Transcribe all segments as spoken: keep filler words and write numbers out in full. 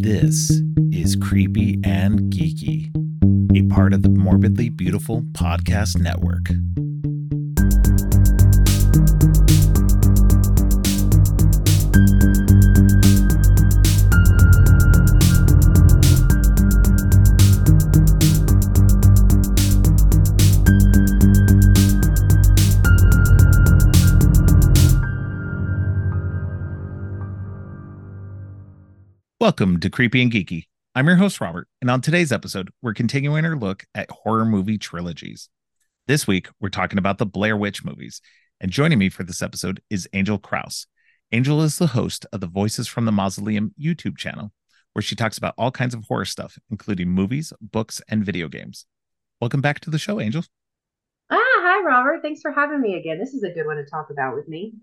This is Creepy and Geeky, a part of the Morbidly Beautiful Podcast Network. Welcome to Creepy and Geeky. I'm your host, Robert, and on today's episode, we're continuing our look at horror movie trilogies. This week, we're talking about the Blair Witch movies, and joining me for this episode is Angel Kraus. Angel is the host of the Voices from the Mausoleum YouTube channel, where she talks about all kinds of horror stuff, including movies, books, and video games. Welcome back to the show, Angel. Ah, hi, Robert. Thanks for having me again. This is a good one to talk about with me.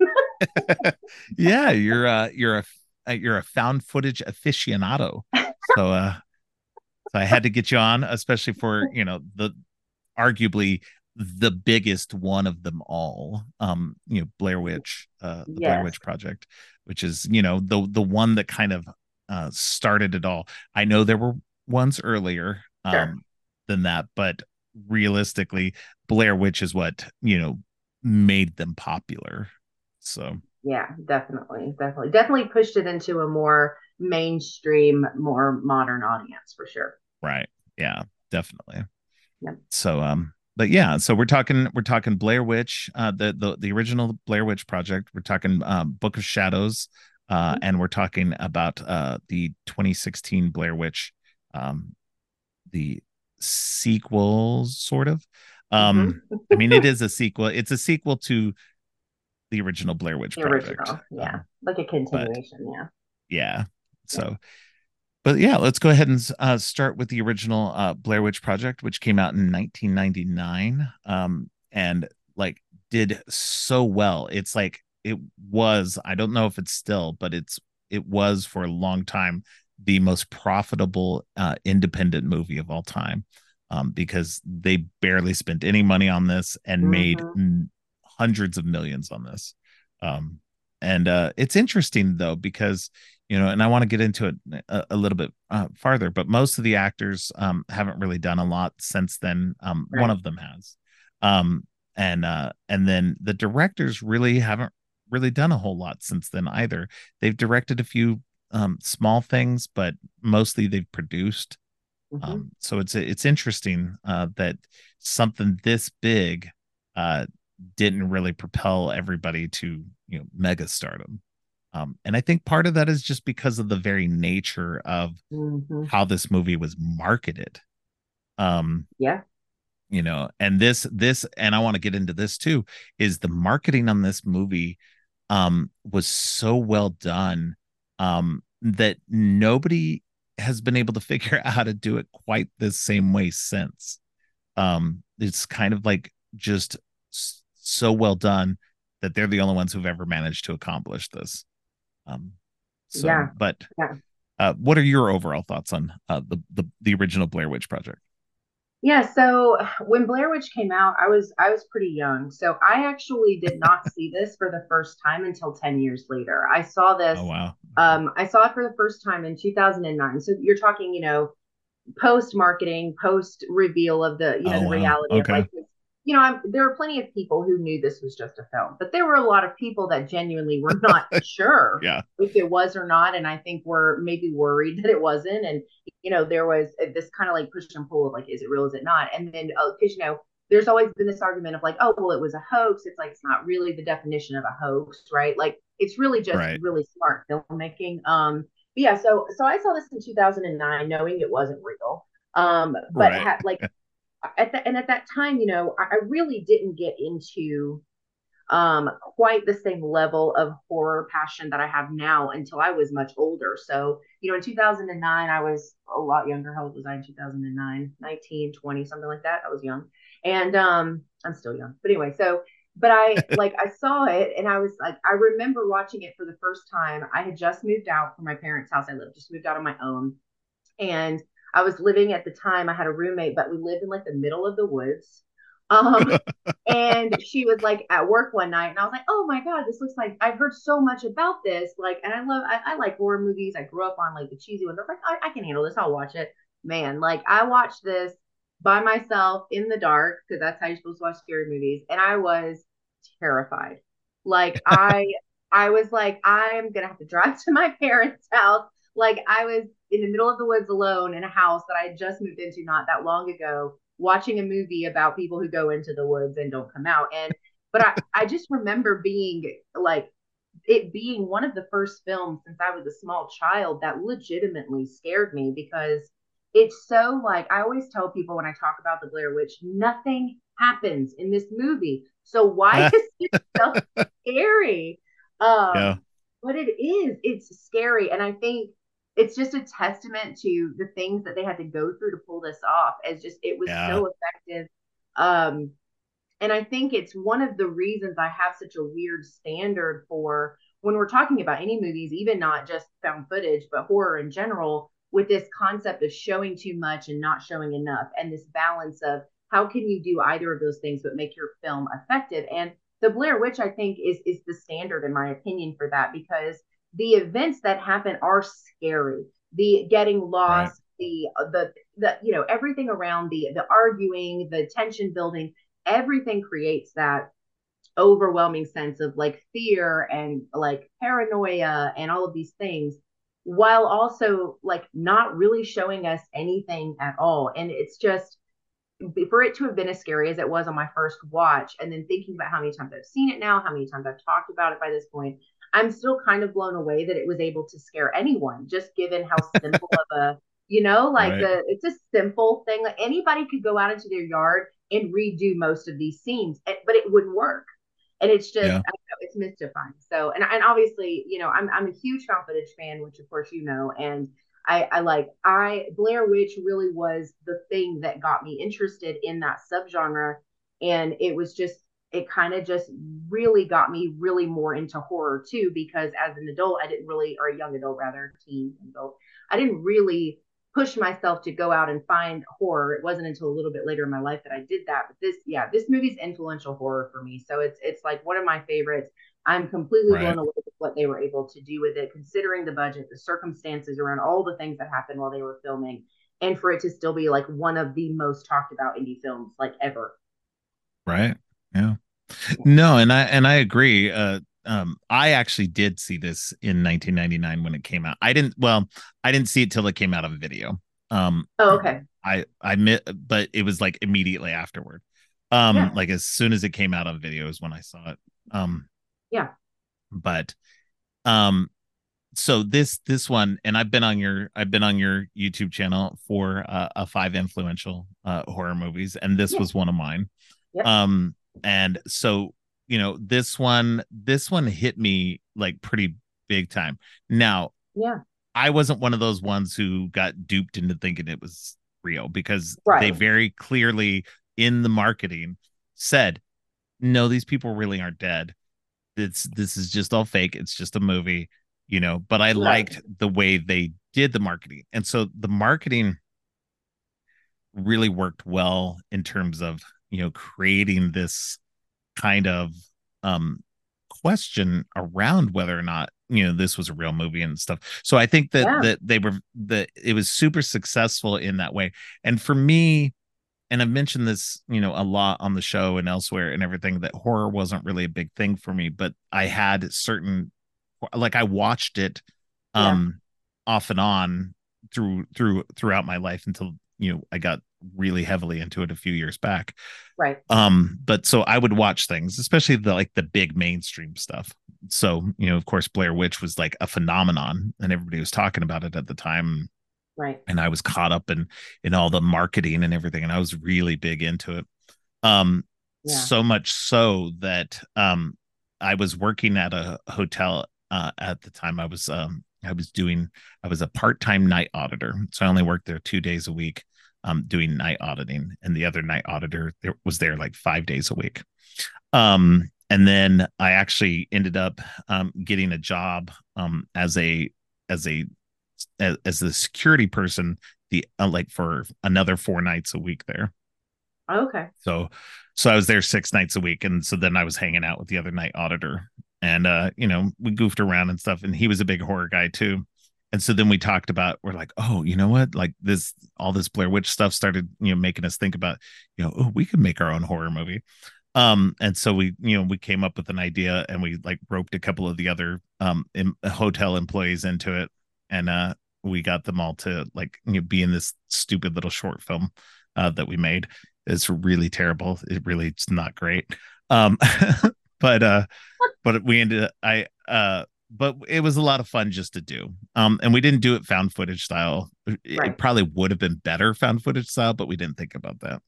Yeah, you're uh, you're a uh, you're a found footage aficionado, so uh, so I had to get you on, especially for you know the arguably the biggest one of them all, um, you know, Blair Witch, uh, the Blair Yes, Witch Project, which is you know the the one that kind of uh, started it all. I know there were ones earlier sure. um, than that, but realistically, Blair Witch is what you know made them popular. So. Yeah, definitely. Definitely. Definitely pushed it into a more mainstream, more modern audience for sure. Right. Yeah, definitely. Yep. So um but yeah, so we're talking we're talking Blair Witch, uh the the, the original Blair Witch Project. We're talking um Book of Shadows, uh Mhm. and we're talking about uh the twenty sixteen Blair Witch, um the sequels sort of. Um Mhm. I mean it is a sequel. It's a sequel to the original Blair Witch The Project. original. Yeah. Um Like a but continuation. Yeah. yeah. Yeah. So But yeah, let's go ahead and uh, start with the original uh, Blair Witch Project, which came out in nineteen ninety-nine, um, and like did so well. It's like it was. I don't know if it's still, but it's it was for a long time the most profitable uh, independent movie of all time, um, because they barely spent any money on this and made Hmm. n- hundreds of millions on this. Um, and uh, it's interesting though because you know, and I want to get into it a, a little bit uh, farther, but most of the actors um, haven't really done a lot since then. Um, one Right. of them has, um, and uh, and then the directors really haven't really done a whole lot since then either. They've directed a few um, small things, but mostly they've produced. Hmm. Um, so it's it's interesting uh, that something this big uh, didn't really propel everybody to you know mega stardom. Um, and I think part of that is just because of the very nature of Hmm. how this movie was marketed. Um, Yeah. you know, and this, this, and I want to get into this too, is the marketing on this movie um was so well done um that nobody has been able to figure out how to do it quite the same way since. Um, it's kind of like just so well done that they're the only ones who've ever managed to accomplish this. Um, so, Yeah. but Yeah. uh, what are your overall thoughts on uh, the, the the original Blair Witch Project? Yeah, so when Blair Witch came out, I was I was pretty young. So I actually did not see this for the first time until ten years later. I saw Oh this wow. um I saw it for the first time in two thousand nine. So you're talking, you know, post marketing, post reveal of the, you know, Oh the wow. reality of Okay. like this. You know, I'm, there were plenty of people who knew this was just a film, but there were a lot of people that genuinely were not sure Yeah. if it was or not, and I think were maybe worried that it wasn't. And you know, there was this kind of like push and pull of like, is it real? Is it not? And then because uh, you know, there's always been this argument of like, oh, well, it was a hoax. It's like it's not really the definition of a hoax, right? Like it's really just Right. really smart filmmaking. Um, but yeah, so so I saw this in two thousand nine, knowing it wasn't real. Um, but Right. had like at the, and at that time, you know, I, I really didn't get into um, quite the same level of horror passion that I have now until I was much older. So, you know, in two thousand nine, I was a lot younger. How old was I in two thousand nine? nineteen, twenty, something like that. I was young. And um, I'm still young. But anyway, so, but I like, I saw it and I was like, I remember watching it for the first time. I had just moved out from my parents' house. I lived, just moved out on my own. And I was living at the time, I had a roommate, but we lived in like the middle of the woods. Um, and she was like at work one night, and I was like, "Oh my god, this looks like I've heard so much about this." Like, and I love, I, I like horror movies. I grew up on like the cheesy ones. I was like, I, I can handle this. I'll watch it. Man, like I watched this by myself in the dark because that's how you're supposed to watch scary movies, and I was terrified. Like I, I was like, I'm gonna have to drive to my parents' house. Like I was in the middle of the woods alone in a house that I had just moved into not that long ago, watching a movie about people who go into the woods and don't come out. And but I, I just remember being like it being one of the first films since I was a small child that legitimately scared me because it's so like I always tell people when I talk about the Blair Witch, nothing happens in this movie. So why is it so scary? Yeah. Um, but it is, it's scary. And I think it's just a testament to the things that they had to go through to pull this off as just it was Yeah. so effective. Um, and I think it's one of the reasons I have such a weird standard for when we're talking about any movies, even not just found footage, but horror in general, with this concept of showing too much and not showing enough, and this balance of how can you do either of those things but make your film effective. And the Blair Witch, I think, is is the standard in my opinion for that because the events that happen are scary. The getting Right. lost, the the the you know everything around the the arguing, the tension building, everything creates that overwhelming sense of like fear and like paranoia and all of these things while also like not really showing us anything at all. And it's just for it to have been as scary as it was on my first watch, and then thinking about how many times I've seen it now, how many times I've talked about it by this point, I'm still kind of blown away that it was able to scare anyone, just given how simple of a, you know, like Right. the it's a simple thing. Like anybody could go out into their yard and redo most of these scenes, but it wouldn't work. And it's just, Yeah. I don't know, it's mystifying. So, and and obviously, you know, I'm I'm a huge found footage fan, which of course you know, and I, I like I Blair Witch really was the thing that got me interested in that subgenre, and it was just it kind of just really got me really more into horror too because as an adult I didn't really or a young adult rather teen adult I didn't really push myself to go out and find horror. It wasn't until a little bit later in my life that I did that. But this, yeah, this movie's influential horror for me. So it's it's like one of my favorites. I'm completely Right. blown away with what they were able to do with it, considering the budget, the circumstances around all the things that happened while they were filming, and for it to still be like one of the most talked about indie films like ever. Right. Yeah. Yeah. No, and I and I agree. Uh um I actually did see this in nineteen ninety-nine when it came out. I didn't well, I didn't see it till it came out on video. Um Oh, okay. I I admit but it was like immediately afterward. Yeah. Um like as soon as it came out on video is when I saw it. Um Yeah. but um so this this one and I've been on your I've been on your YouTube channel for uh, a five influential uh horror movies and this Yeah. was one of mine. Yep. Um, and so, you know, this one, this one hit me like pretty big time. Now, Yeah. I wasn't one of those ones who got duped into thinking it was real because they Right. very clearly in the marketing said, no, these people really aren't dead. It's this is just all fake. It's just a movie, you know, but I Right. liked the way they did the marketing. And so the marketing really worked well in terms of, you know, creating this kind of um question around whether or not you know this was a real movie and stuff. So I think that Yeah. that they were that it was super successful in that way. And for me, and I've mentioned this, you know, a lot on the show and elsewhere and everything, that horror wasn't really a big thing for me, but I had certain, like I watched it Yeah. um off and on through through throughout my life until you know I got really heavily into it a few years back. Right. Um but so I would watch things, especially the like the big mainstream stuff. So you know of course Blair Witch was like a phenomenon and everybody was talking about it at the time, Right. and I was caught up in in all the marketing and everything, and I was really big into it. um Yeah. so much so that um I was working at a hotel uh at the time. I was um I was doing I was a part-time night auditor, so I only worked there two days a week, um doing night auditing, and the other night auditor there was there like five days a week. um and then I actually ended up um getting a job um as a as a as, as the security person, the uh, like for another four nights a week there. Okay. So, so I was there six nights a week, and so then I was hanging out with the other night auditor, and uh, you know, we goofed around and stuff, and he was a big horror guy too. And so then we talked about, we're like, oh, you know what? Like this, all this Blair Witch stuff started, you know, making us think about, you know, oh, we could make our own horror movie. Um, and so we, you know, we came up with an idea, and we like roped a couple of the other um in, hotel employees into it, and uh, we got them all to like, you know, be in this stupid little short film uh, that we made. It's really terrible. It really, it's not great. Um, but uh, but we ended up, I uh, but it was a lot of fun just to do. Um, and we didn't do it found footage style. It, it Right. probably would have been better found footage style, but we didn't think about that.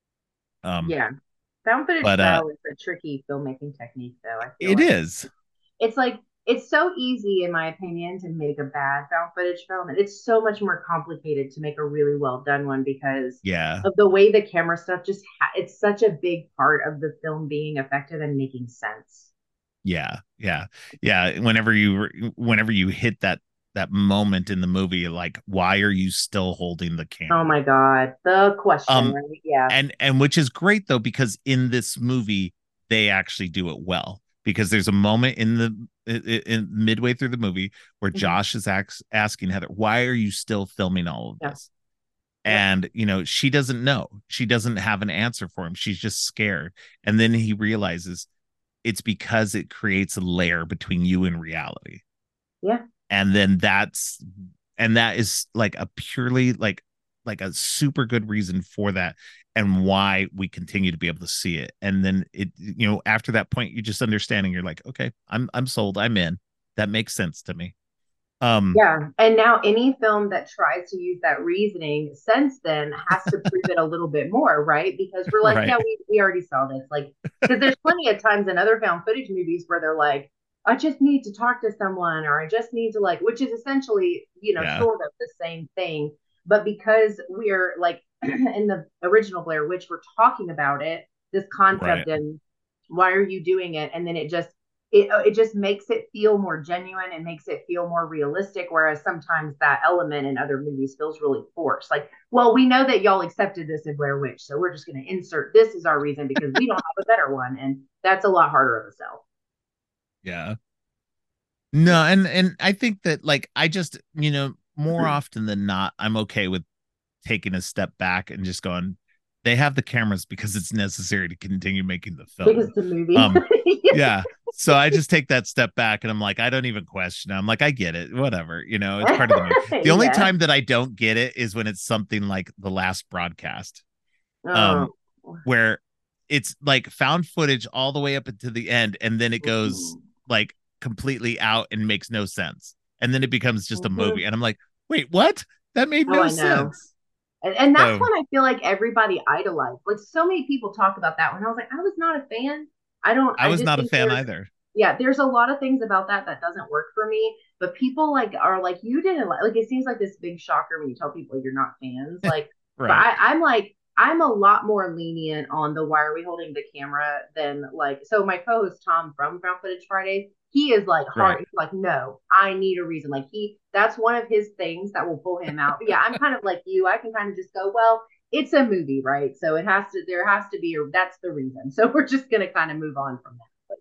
Um, Yeah. Found footage but uh, style is a tricky filmmaking technique, though. I feel it like is. it's like it's so easy, in my opinion, to make a bad found footage film, and it's so much more complicated to make a really well done one because Yeah. of the way the camera stuff just ha- it's such a big part of the film being effective and making sense. Yeah, yeah, yeah. Whenever you whenever you hit that that moment in the movie, like, why are you still holding the Oh camera? my god, the question, Um, right? Yeah. and and which is great though, because in this movie they actually do it well. Because there's a moment in the in, in midway through the movie where Mhm. Josh is ax, asking Heather, "Why are you still filming all of Yeah. this?" Yep. And you know, she doesn't know. She doesn't have an answer for him. She's just scared. And then he realizes it's because it creates a layer between you and reality. Yeah. And then that's and that is like a purely like like a super good reason for that, and why we continue to be able to see it. And then it, you know, after that point, you just understanding, you're like, okay, i'm i'm sold, I'm in. That makes sense to me. um Yeah. And now any film that tries to use that reasoning since then has to prove it a little bit more, right? Because we're like, yeah, right. we, we already saw this. Like, because there's plenty of times in other found footage movies where they're like, I just need to talk to someone, or I just need to, like, which is essentially, you know, Yeah. sort of the same thing. But because we're like in the original Blair Witch, we're talking about it, this Right. concept, and why are you doing it? And then it just it it just makes it feel more genuine and makes it feel more realistic. Whereas sometimes that element in other movies feels really forced. Like, well, we know that y'all accepted this in Blair Witch, so we're just going to insert this as our reason because we don't have a better one, and that's a lot harder of a sell. Yeah. No, and and I think that like I just, you know, more often than not, I'm okay with taking a step back and just going, they have the cameras because it's necessary to continue making the Because film. it's a movie. Um, yeah. So I just take that step back, and I'm like, I don't even question it. I'm like, I get it. Whatever. You know, it's part of the movie. The only Yeah. time that I don't get it is when it's something like The Last Broadcast. Oh. Um, where it's like found footage all the way up into the end, and then it goes Mm-hmm. like completely out and makes no sense. And then it becomes just a Mm-hmm. movie. And I'm like, wait, what? That made Oh, no I know. sense. And, and that's So when I feel like everybody idolized. Like so many people talk about that when I was like, I was not a fan. I don't, I I was just not a think fan there's, either. yeah, there's a lot of things about that that doesn't work for me. But people like are like, you didn't like, like it seems like this big shocker when you tell people you're not fans. Like, but Right. I, I'm like, I'm a lot more lenient on the why are we holding the camera than like, so my co host Tom from Found Footage Fridays, he is like Right. hard. He's like, no, I need a reason. Like he, that's one of his things that will pull him out. But yeah, I'm kind of like you. I can kind of just go, well, it's a movie, right? So it has to, there has to be, a, that's the reason. So we're just going to kind of move on from that. But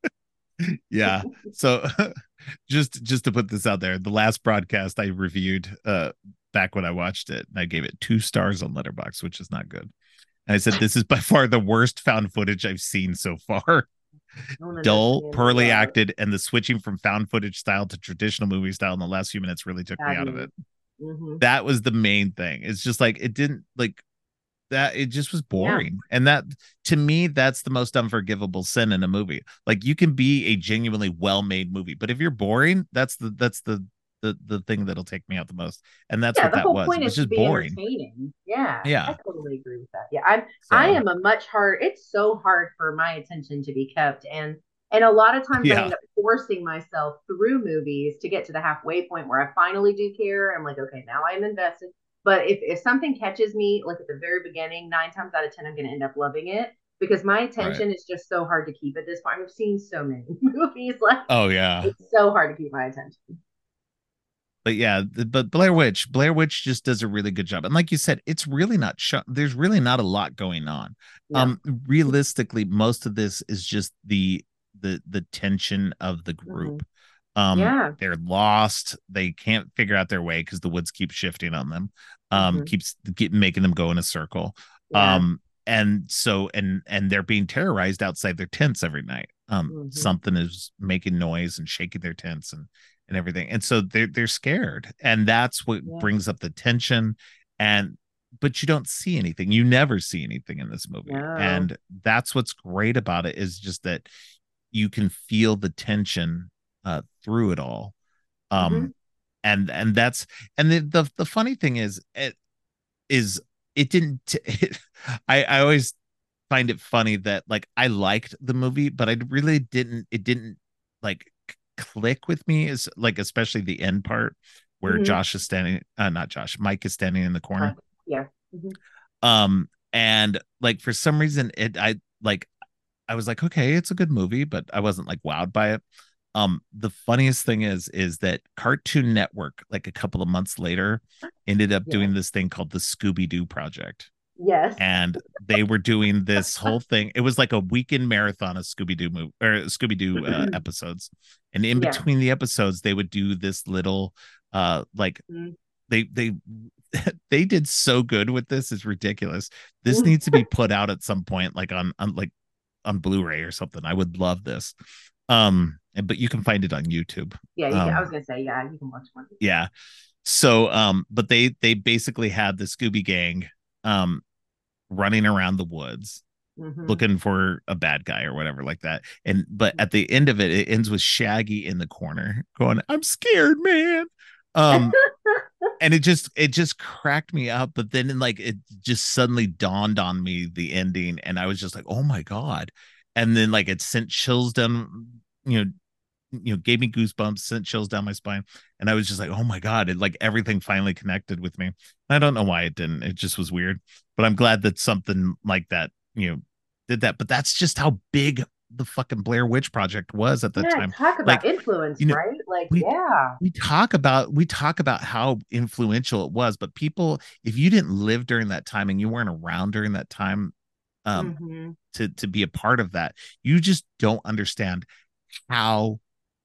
Yeah. So just just to put this out there, the last broadcast I reviewed uh back when I watched it, and I gave it two stars on Letterboxd, which is not good. And I said, this is by far the worst found footage I've seen so far. I don't Dull, understand poorly why. acted, and the switching from found footage style to traditional movie style in the last few minutes really took me Bad out of news. it. Mm-hmm. That was the main thing. It's just like it didn't like that, it just was Yeah. boring. And that, to me, that's the most unforgivable sin in a movie. Like, you can be a genuinely well-made movie, but if you're boring, that's the that's the the the thing that'll take me out the most. And that's Yeah, what the that whole was. point It was is to just be boring. entertaining. Yeah, I Yeah. totally agree with that. Yeah, I'm I So am a much hard it's so hard for my attention to be kept, and and a lot of times I yeah. end up forcing myself through movies to get to the halfway point where I finally do care. I'm like, okay, now I'm invested. But if if something catches me like at the very beginning, nine times out of ten I'm going to end up loving it because my Right. attention is just so hard to keep at this point. I've seen so many movies like Oh yeah. it's so hard to keep my attention. but yeah, the, but Blair Witch, Blair Witch just does a really good job. And like you said, it's really not sh- there's really not a lot going on. No. Um, realistically, most of this is just the the the tension of the Hmm. group. Um, Yeah. they're lost. They can't figure out their way because the woods keep shifting on them. Um, Hmm. keeps keep making them go in a circle. Yeah. Um, and so and and they're being terrorized outside their tents every night. Um, Hmm. something is making noise and shaking their tents and and everything. And so they're they're scared. And that's what Yeah. brings up the tension. And but you don't see anything. You never see anything in this movie. No. And that's what's great about it is just that you can feel the tension uh through it all. Hmm. Um and and that's and the the, the funny thing is it is it didn't it, I I always find it funny that like I liked the movie, but I really didn't it didn't like click with me is like especially the end part where Hmm. Josh is standing uh not Josh, Mike is standing in the Like, corner. yeah. Hmm. Um and like for some reason it I like I was like, okay, it's a good movie, but I wasn't like wowed by it. Um, the funniest thing is, is that Cartoon Network, like a couple of months later, ended up Yeah. doing this thing called the Scooby Doo Project. Yes. And they were doing this whole thing. It was like a weekend marathon of Scooby Doo movie or Scooby Doo uh, episodes. And in Yeah. between the episodes, they would do this little uh like Mhm. they they they did so good with this. It's ridiculous. This needs to be put out at some point, like on on like on Blu-ray or something. I would love this. Um, but you can find it on YouTube. Yeah, you can. I was Um, gonna say, yeah, you can watch one. yeah. So, um, but they they basically had the Scooby Gang, um, running around the woods Hmm. looking for a bad guy or whatever like that. And but at the end of it, it ends with Shaggy in the corner going, "I'm scared, man." Um, and it just it just cracked me up. But then like it just suddenly dawned on me the ending, and I was just like, "Oh my god!" And then like it sent chills down, you know, you know, gave me goosebumps, sent chills down my spine, and I was just like, "Oh my god!" It like everything finally connected with me. I don't know why it didn't. It just was weird, but I'm glad that something like that, you know, did that. But that's just how big the fucking Blair Witch Project was at that Yeah, time. talk about Like, influence, you know, right? Like, we yeah. we talk about we talk about how influential it was, but people, if you didn't live during that time and you weren't around during that time, um, Hmm. to to be a part of that, you just don't understand how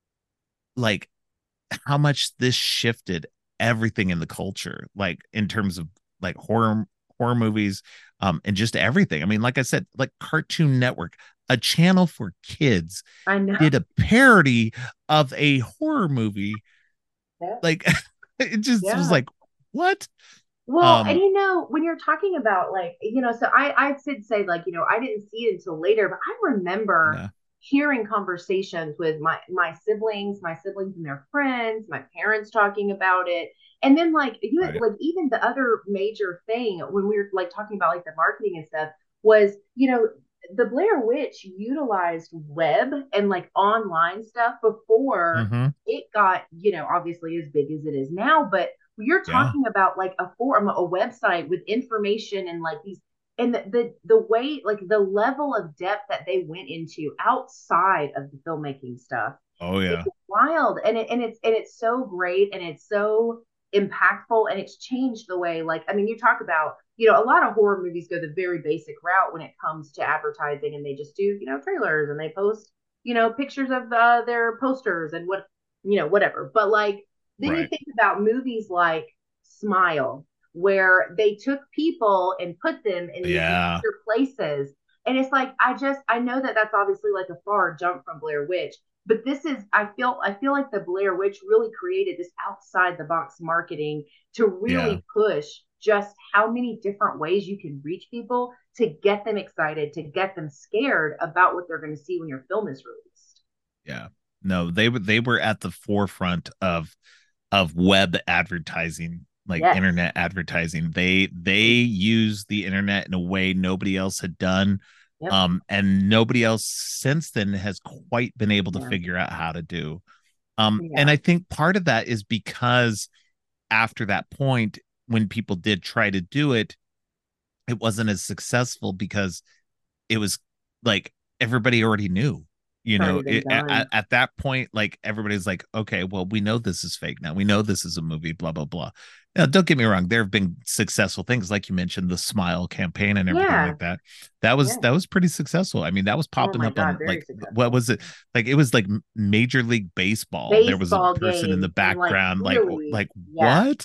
like how much this shifted everything in the culture, like in terms of like horror horror movies, um, and just everything. I mean, like I said, like Cartoon Network, a channel for kids, I know. did a parody of a horror movie. Yeah. Like it just was Yeah. like, what? Well, and Um, you know, when you're talking about like, you know, so I I did say like, you know, I didn't see it until later, but I remember yeah, hearing conversations with my my siblings, my siblings and their friends, my parents talking about it. And then like you right. like even the other major thing when we were like talking about like the marketing and stuff was, you know, the Blair Witch utilized web and like online stuff before Mm-hmm. it got, you know, obviously as big as it is now, but you're Yeah. talking about like a forum, a website with information and like these and the, the the way like the level of depth that they went into outside of the filmmaking stuff Oh is yeah. wild and it, and it's and it's so great and it's so impactful and it's changed the way like I mean you talk about you know a lot of horror movies go the very basic route when it comes to advertising and they just do you know trailers and they post you know pictures of uh, their posters and what you know whatever but like then you Right. think about movies like Smile where they took people and put them in these Yeah. major places and it's like I just I know that that's obviously like a far jump from Blair Witch but this is I feel I feel like the Blair Witch really created this outside the box marketing to Yeah. really push just how many different ways you can reach people to get them excited, to get them scared about what they're going to see when your film is released. Yeah. No, they were they were at the forefront of of web advertising, like Yes. internet advertising. They they use the internet in a way nobody else had done. Yep. Um, and nobody else since then has quite been able to Yeah. figure out how to do. Um, and Yeah. I think part of that is because after that point, when people did try to do it, it wasn't as successful because it was like everybody already knew. You It's already know, been it, at, done. at that point, like everybody's like, okay, well, we know this is fake now. We know this is a movie, blah, blah, blah. Now, don't get me wrong, there have been successful things, like you mentioned, the Smile campaign and everything Yeah. like that. That was Yeah. that was pretty successful. I mean, that was Oh popping my up God, on very like what successful. was it? Like it was like Major League Baseball. There was a Baseball person in the games and like background, like really, like yeah, what?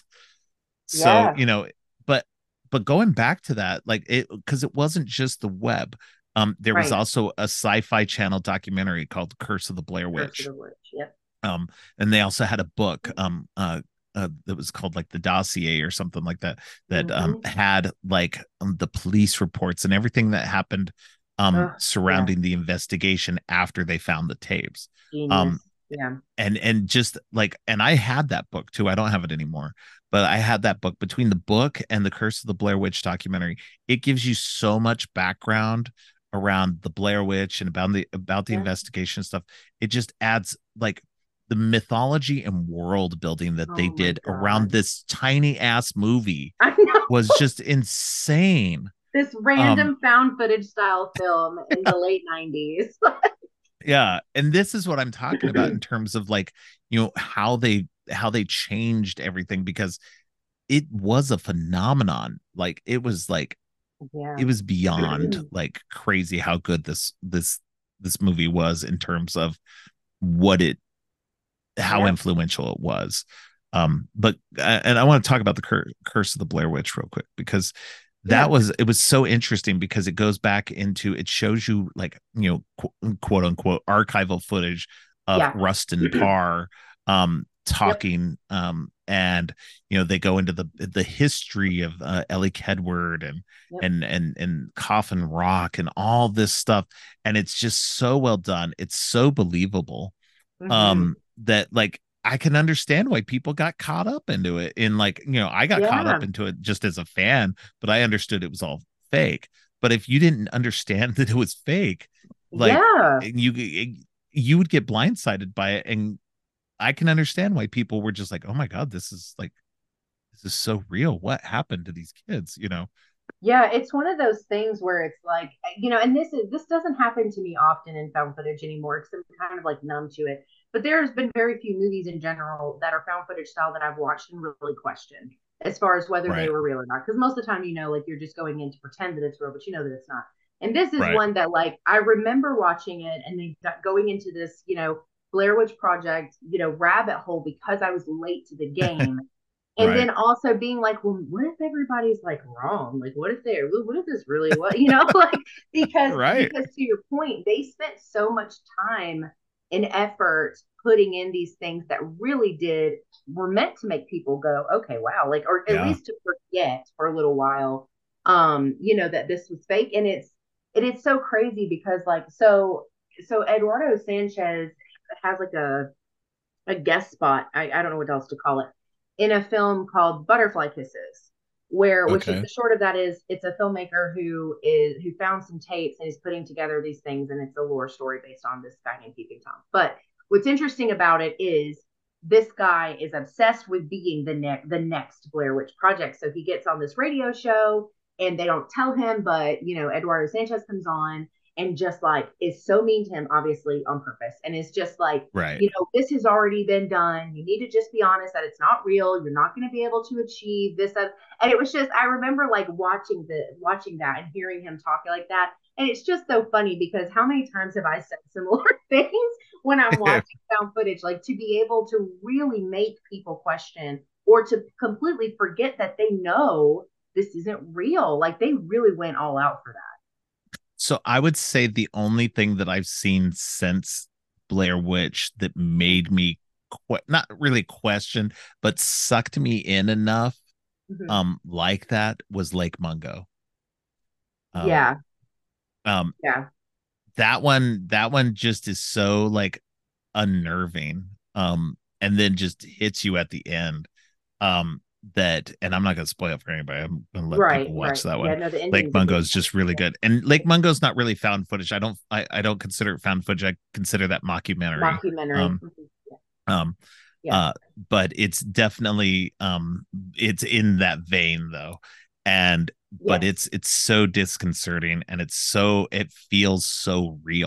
So, yeah, you know, but but going back to that, like it because it wasn't just the web. Um, there was right. also a sci-fi channel documentary called Curse of the Blair Curse of Witch. the Witch. Yep. Um, and they also had a book, um, uh, uh, that was called like the dossier or something like that, that um Mm-hmm. had like um, the police reports and everything that happened um Oh, yeah. surrounding the investigation after they found the tapes. Um, Genius. Yeah. and and just like and I had that book too. I don't have it anymore, but I had that book. Between the book and the Curse of the Blair Witch documentary, it gives you so much background around the Blair Witch and about the about the Yeah. investigation stuff. It just adds like the mythology and world building that they Oh my did around God. this tiny ass movie I know was just insane. this Um, random found footage style film in the late nineties. yeah, and this is what I'm talking about in terms of like, you know, how they how they changed everything, because it was a phenomenon. Like it was like Yeah. it was beyond like crazy how good this this this movie was in terms of what it how Yeah. influential it was. Um, but uh, and I want to talk about the Cur- Curse of the Blair Witch real quick, because that Yeah. was it was so interesting because it goes back into it shows you like, you know, qu- quote unquote archival footage of Yeah. Rustin Parr um Yep. talking, um and you know they go into the the history of uh, Ellie Kedward and Yep. and and and Coffin Rock and all this stuff, and it's just so well done, it's so believable, Mm-hmm. um that like I can understand why people got caught up into it. In like, you know, I got caught up Yeah. into it just as a fan, but I understood it was all fake. But if you didn't understand that it was fake, like Yeah. you you would get blindsided by it. And I can understand why people were just like, "Oh my God, this is like this is so real. What happened to these kids?" You know? Yeah, it's one of those things where it's like, you know, and this is this doesn't happen to me often in found footage anymore because I'm kind of like numb to it. But there's been very few movies in general that are found footage style that I've watched and really questioned as far as whether they Right, were real or not. Because most of the time, you know, like you're just going in to pretend that it's real, but you know that it's not. And this is right. one that, like, I remember watching it and then going into this, you know, Blair Witch Project, you know, rabbit hole because I was late to the game, and Right, then also being like, well, what if everybody's like wrong? Like, what if they're, what if this really was, you know, like, because, right. because to your point, they spent so much time and effort putting in these things that really did, were meant to make people go, okay, wow, like, or at Yeah. least to forget for a little while, um, you know, that this was fake. And it's, it is so crazy because like, so, so Eduardo Sanchez has like a, a guest spot. I, I don't know what else to call it in a film called Butterfly Kisses, where which is Okay. the short of that is it's a filmmaker who is who found some tapes and is putting together these things, and it's a lore story based on this guy named Peeping Tom. But what's interesting about it is this guy is obsessed with being the next the next Blair Witch Project. So he gets on this radio show and they don't tell him, but you know, Eduardo Sanchez comes on and just like is so mean to him, obviously on purpose. And it's just like, Right. you know, this has already been done. You need to just be honest that it's not real. You're not going to be able to achieve this. And it was just, I remember like watching the, watching that and hearing him talking like that. And it's just so funny because how many times have I said similar things when I'm watching found footage, like to be able to really make people question or to completely forget that they know this isn't real. Like they really went all out for that. So I would say the only thing that I've seen since Blair Witch that made me que- not really question, but sucked me in enough, Mm-hmm. um, like that was Lake Mungo. Um, Yeah. um, Yeah. that one, that one just is so like unnerving. Um, and then just hits you at the end. Um, that, and I'm not gonna spoil it for anybody. I'm gonna let Right. people watch Right. that Yeah. one. No, the Lake ending's a Mungo big is one. just really Yeah. good, and Lake Mungo is not really found footage. I don't, I, I don't consider it found footage. I consider that mockumentary. Mockumentary. Um, Mhm. Yeah. um, Yeah. uh, but it's definitely, um, it's in that vein though, and but Yes. it's it's so disconcerting, and it's so it feels so real.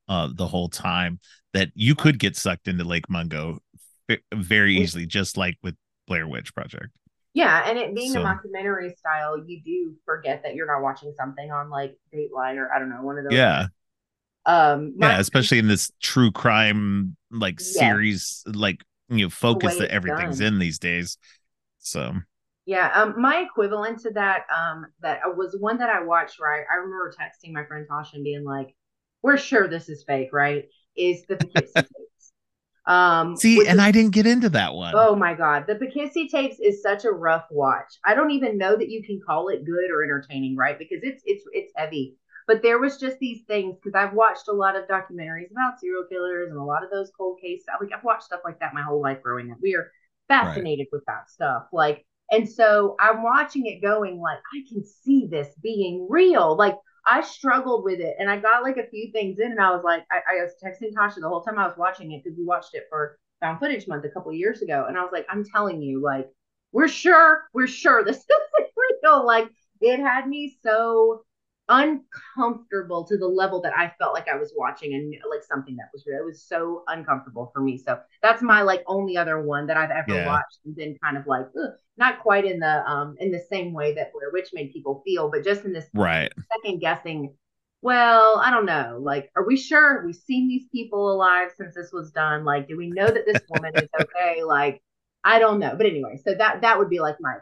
uh the whole time, that you could get sucked into Lake Mungo very easily, just like with Blair Witch Project. Yeah, and it being a So mockumentary style, you do forget that you're not watching something on like Dateline or I don't know, one of those other. yeah, Um, yeah, my especially in this true crime like yes, series, like, you know, the way focus that it's everything's done. in these days. So Yeah, um, my equivalent to that, um, that was one that I watched. Right, I remember texting my friend Tasha and being like, "We're sure this is fake, right?" Is the Poughkeepsie tapes, um, see, which and is I didn't get into that one. oh my god, the Poughkeepsie tapes is such a rough watch. I don't even know that you can call it good or entertaining, right? Because it's it's it's heavy. But there was just these things because I've watched a lot of documentaries about serial killers and a lot of those cold cases. Like I've watched stuff like that my whole life growing up. We are Right. fascinated with that stuff. Like, and so I'm watching it going like I can see this being real. Like I struggled with it and I got like a few things in and I was like, I, I was texting Tasha the whole time I was watching it because we watched it for found footage month a couple of years ago. And I was like, I'm telling you, like, we're sure, we're sure this is real. Like, it had me so uncomfortable to the level that I felt like I was watching and like something that was real. It was so uncomfortable for me. So that's my like only other one that I've ever Yeah. watched and been kind of like, ugh, not quite in the um in the same way that Blair Witch made people feel, but just in this Right. second guessing. Well, I don't know. Like, are we sure we've seen these people alive since this was done? Like, do we know that this woman is okay? Like, I don't know. But anyway, so that that would be like my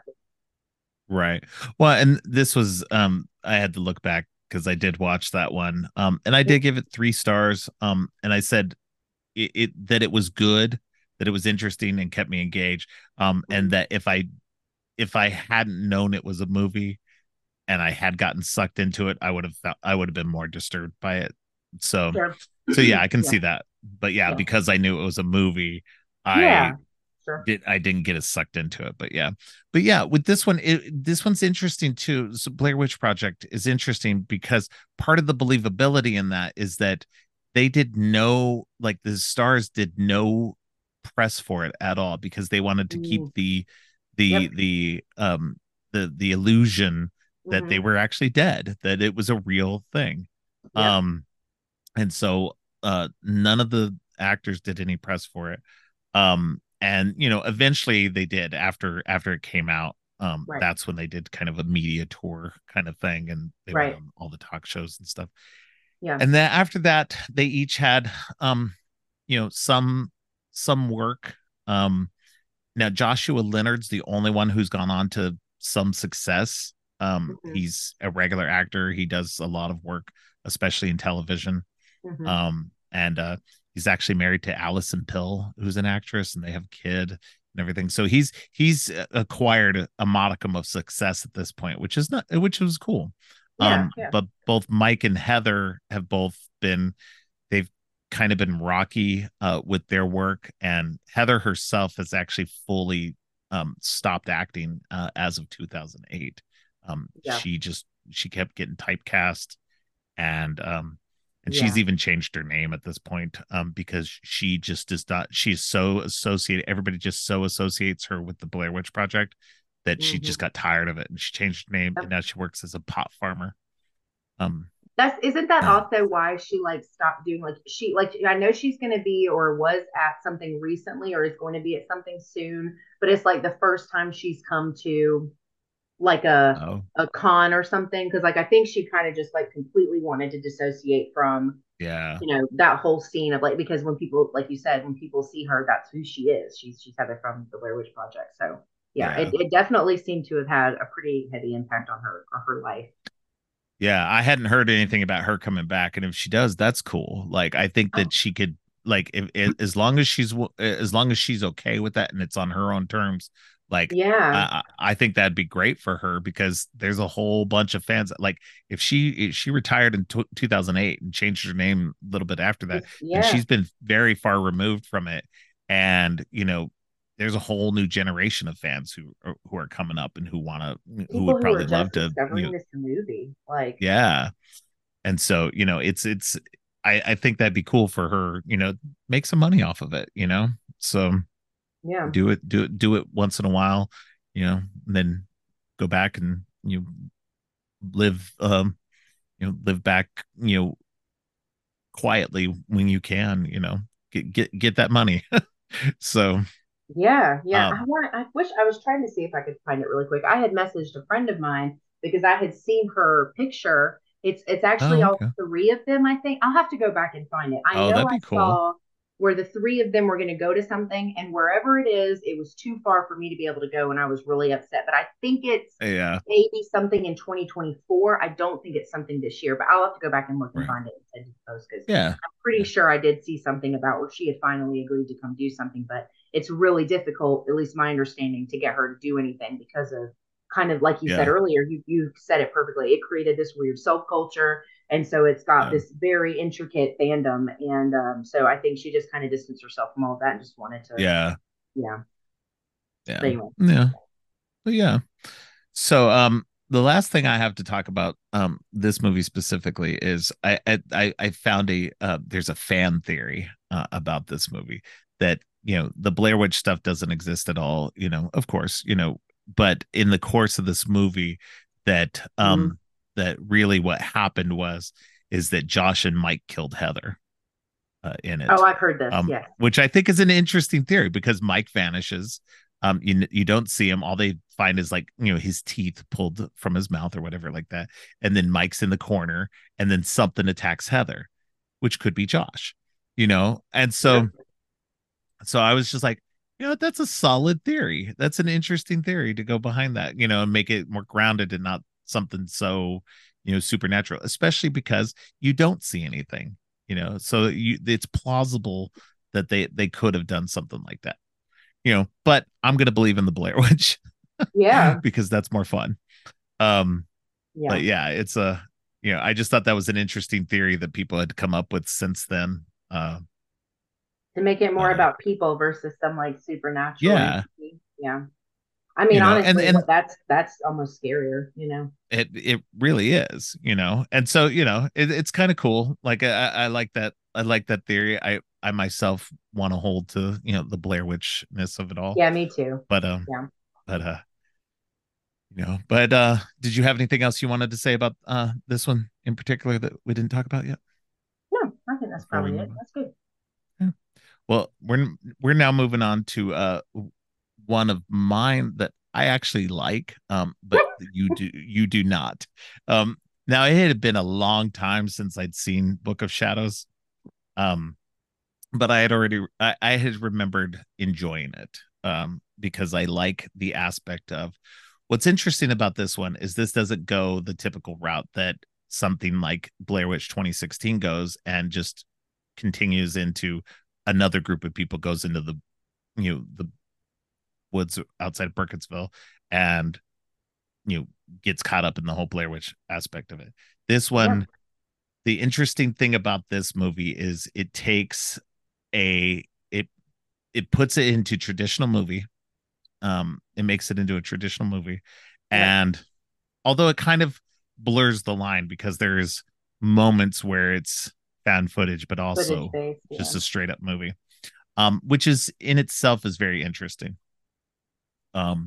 Right. Well, and this was um I had to look back because I did watch that one. Um and I did give it three stars. Um and I said it, it that it was good, that it was interesting and kept me engaged. Um and opinion. that if I if I hadn't known it was a movie and I had gotten sucked into it, I would have felt I would have been more disturbed by it. So Sure. so yeah, I can Yeah. see that. But yeah, Yeah. because I knew it was a movie, I Yeah. Sure. did I didn't get as sucked into it. But yeah. But yeah, with this one, it, this one's interesting too. So Blair Witch Project is interesting because part of the believability in that is that they did no, like the stars did no press for it at all because they wanted to keep Mm. the the Yep. the um the the illusion that they Mm-hmm. were actually dead, that it was a real thing. Yep. Um and so uh none of the actors did any press for it. Um and you know, eventually they did after after it came out. Um Right. that's when they did kind of a media tour kind of thing, and they went Right. on all the talk shows and stuff. Yeah. And then after that they each had um you know, some some work. Um now Joshua Leonard's the only one who's gone on to some success. Um Mm-hmm. he's a regular actor, he does a lot of work, especially in television. Mm-hmm. Um, and uh, he's actually married to Allison Pill, who's an actress, and they have a kid and everything. So he's he's acquired a modicum of success at this point, which is not which was cool. Yeah. Um, Yeah. but both Mike and Heather have both been they've kind of been rocky uh, with their work, and Heather herself has actually fully um, stopped acting uh, as of two thousand eight. Um, Yeah. she just she kept getting typecast, and um and she's Yeah. even changed her name at this point, um because she just does not she's so associated, everybody just so associates her with the Blair Witch Project that she Mm-hmm. just got tired of it, and she changed her name, and Yep. now she works as a pot farmer. um That's isn't that uh, also why she like stopped doing like she like I know she's going to be or was at something recently or is going to be at something soon, but it's like the first time she's come to like a oh a con or something because like I think she kind of just like completely wanted to dissociate from yeah, you know that whole scene of like because when people like you said when people see her that's who she is she's she's Heather from the Blair Witch Project so yeah it, yeah, it definitely seemed to have had a pretty heavy impact on her on her life. yeah, I hadn't heard anything about her coming back, and if she does, that's cool. Like, I think Oh that she could, like, if, if as long as she's as long as she's okay with that and it's on her own terms, like, yeah. I I think that'd be great for her because there's a whole bunch of fans. Like, if she if she retired in t- two thousand eight and changed her name a little bit after that, It's, then yeah. she's been very far removed from it, and you know, there's a whole new generation of fans who are, who are coming up and who want to who People would who are probably love just to, you discovering know, this movie. Like, yeah. And so, you know, it's it's I I think that'd be cool for her, you know, make some money off of it, you know. So yeah, do it do it do it once in a while, you know, and then go back and you live um you know live back, you know, quietly when you can, you know, get get get that money. So, Yeah, yeah. I um, want. I wish I was trying to see if I could find it really quick. I had messaged a friend of mine because I had seen her picture. It's it's actually oh, all okay. three of them. I think I'll have to go back and find it. I Oh, know that'd I be cool. saw where the three of them were going to go to something, and wherever it is, it was too far for me to be able to go, and I was really upset. But I think it's Yeah, maybe something in twenty twenty-four. I don't think it's something this year, but I'll have to go back and look and right. find it and send you the post because Yeah, I'm pretty yeah, sure I did see something about where she had finally agreed to come do something, but it's really difficult, at least my understanding, to get her to do anything because of kind of like you said yeah, earlier, you you said it perfectly. It created this weird subculture, and so it's got yeah, this very intricate fandom, and um, so I think she just kind of distanced herself from all of that and just wanted to, yeah, yeah. But yeah, anyway, yeah. But yeah. So, um, the last thing I have to talk about, um, this movie specifically is I I I found a uh, there's a fan theory uh, about this movie that you know the Blair Witch stuff doesn't exist at all. You know, of course, you know, but in the course of this movie, that mm. um that really what happened was is that Josh and Mike killed Heather uh, in Oh, it, I've heard this. um, Yes. which I think is an interesting theory because Mike vanishes. Um, you you don't see him. All they find is like you know his teeth pulled from his mouth or whatever like that, and then Mike's in the corner, and then something attacks Heather, which could be Josh. You know, and Yep. so so I was just like, you know, that's a solid theory. That's an interesting theory to go behind that. You know, and make it more grounded and not something so you know supernatural, especially because you don't see anything you know so you it's plausible that they they could have done something like that you know but I'm gonna believe in the Blair Witch Yeah. because that's more fun. um but Yeah. yeah, it's a you know I just thought that was an interesting theory that people had come up with since then. uh To make it more but uh about people versus some like supernatural yeah, entity. Yeah. I mean, you know and honestly, and what that's that's almost scarier, you know. it it really is, you know and so you know it, it's kind of cool. Like I, I like that I like that theory. i I myself want to hold to you know the Blair Witchness of it all. Yeah, me too. But um Yeah. but uh you know but uh did you have anything else you wanted to say about uh this one in particular that we didn't talk about yet No, I think that's before we probably move it. on? That's good. Yeah. Well, we're we're now moving on to uh one of mine that I actually like, um, but you do you do not. Um, now it had been a long time since I'd seen Book of Shadows, um, but I had already I, I had remembered enjoying it, um, because I like the aspect of what's interesting about this one is this doesn't go the typical route that something like Blair Witch twenty sixteen goes and just continues into another group of people goes into the you know the woods outside Burkittsville and you know gets caught up in the whole Blair Witch aspect of it. This Yeah. one, the interesting thing about this movie is it takes a it it puts it into traditional movie. Um, it makes it into a traditional movie, Yep. and although it kind of blurs the line because there's moments where it's found footage, but Footage also based. just Yeah. a straight up movie, um, which is in itself is very interesting. Um,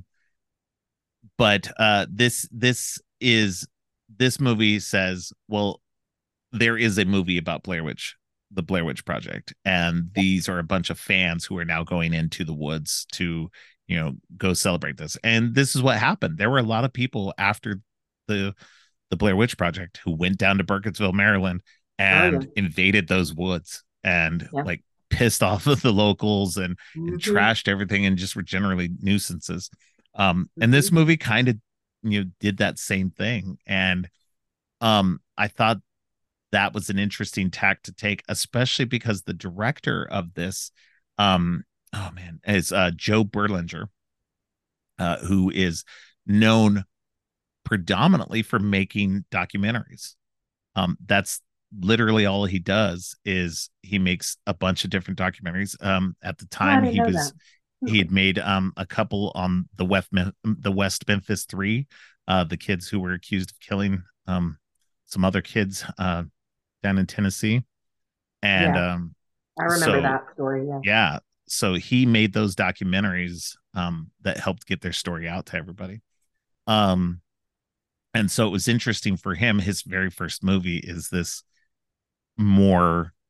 but uh this this is this movie says, well, there is a movie about Blair Witch, the Blair Witch Project, and these are a bunch of fans who are now going into the woods to you know go celebrate this. And this is what happened. There were a lot of people after the the Blair Witch Project who went down to Burkittsville, Maryland, Oh yeah. and invaded those woods and Yeah. like pissed off of the locals and and Mm-hmm. trashed everything and just were generally nuisances. Um, and Mm-hmm. this movie kind of you know did that same thing, and um, I thought that was an interesting tack to take, especially because the director of this, um, oh man, is uh, Joe Berlinger, uh, who is known predominantly for making documentaries. Um, that's literally all he does is he makes a bunch of different documentaries. Um, at the Oh, I time, didn't he know that. was he had made um a couple on the West the West Memphis Three, uh, the kids who were accused of killing um some other kids uh down in Tennessee, and Yeah, um I remember so that story. Yeah. yeah, so he made those documentaries um that helped get their story out to everybody. Um, and so it was interesting for him. His very first movie is this more.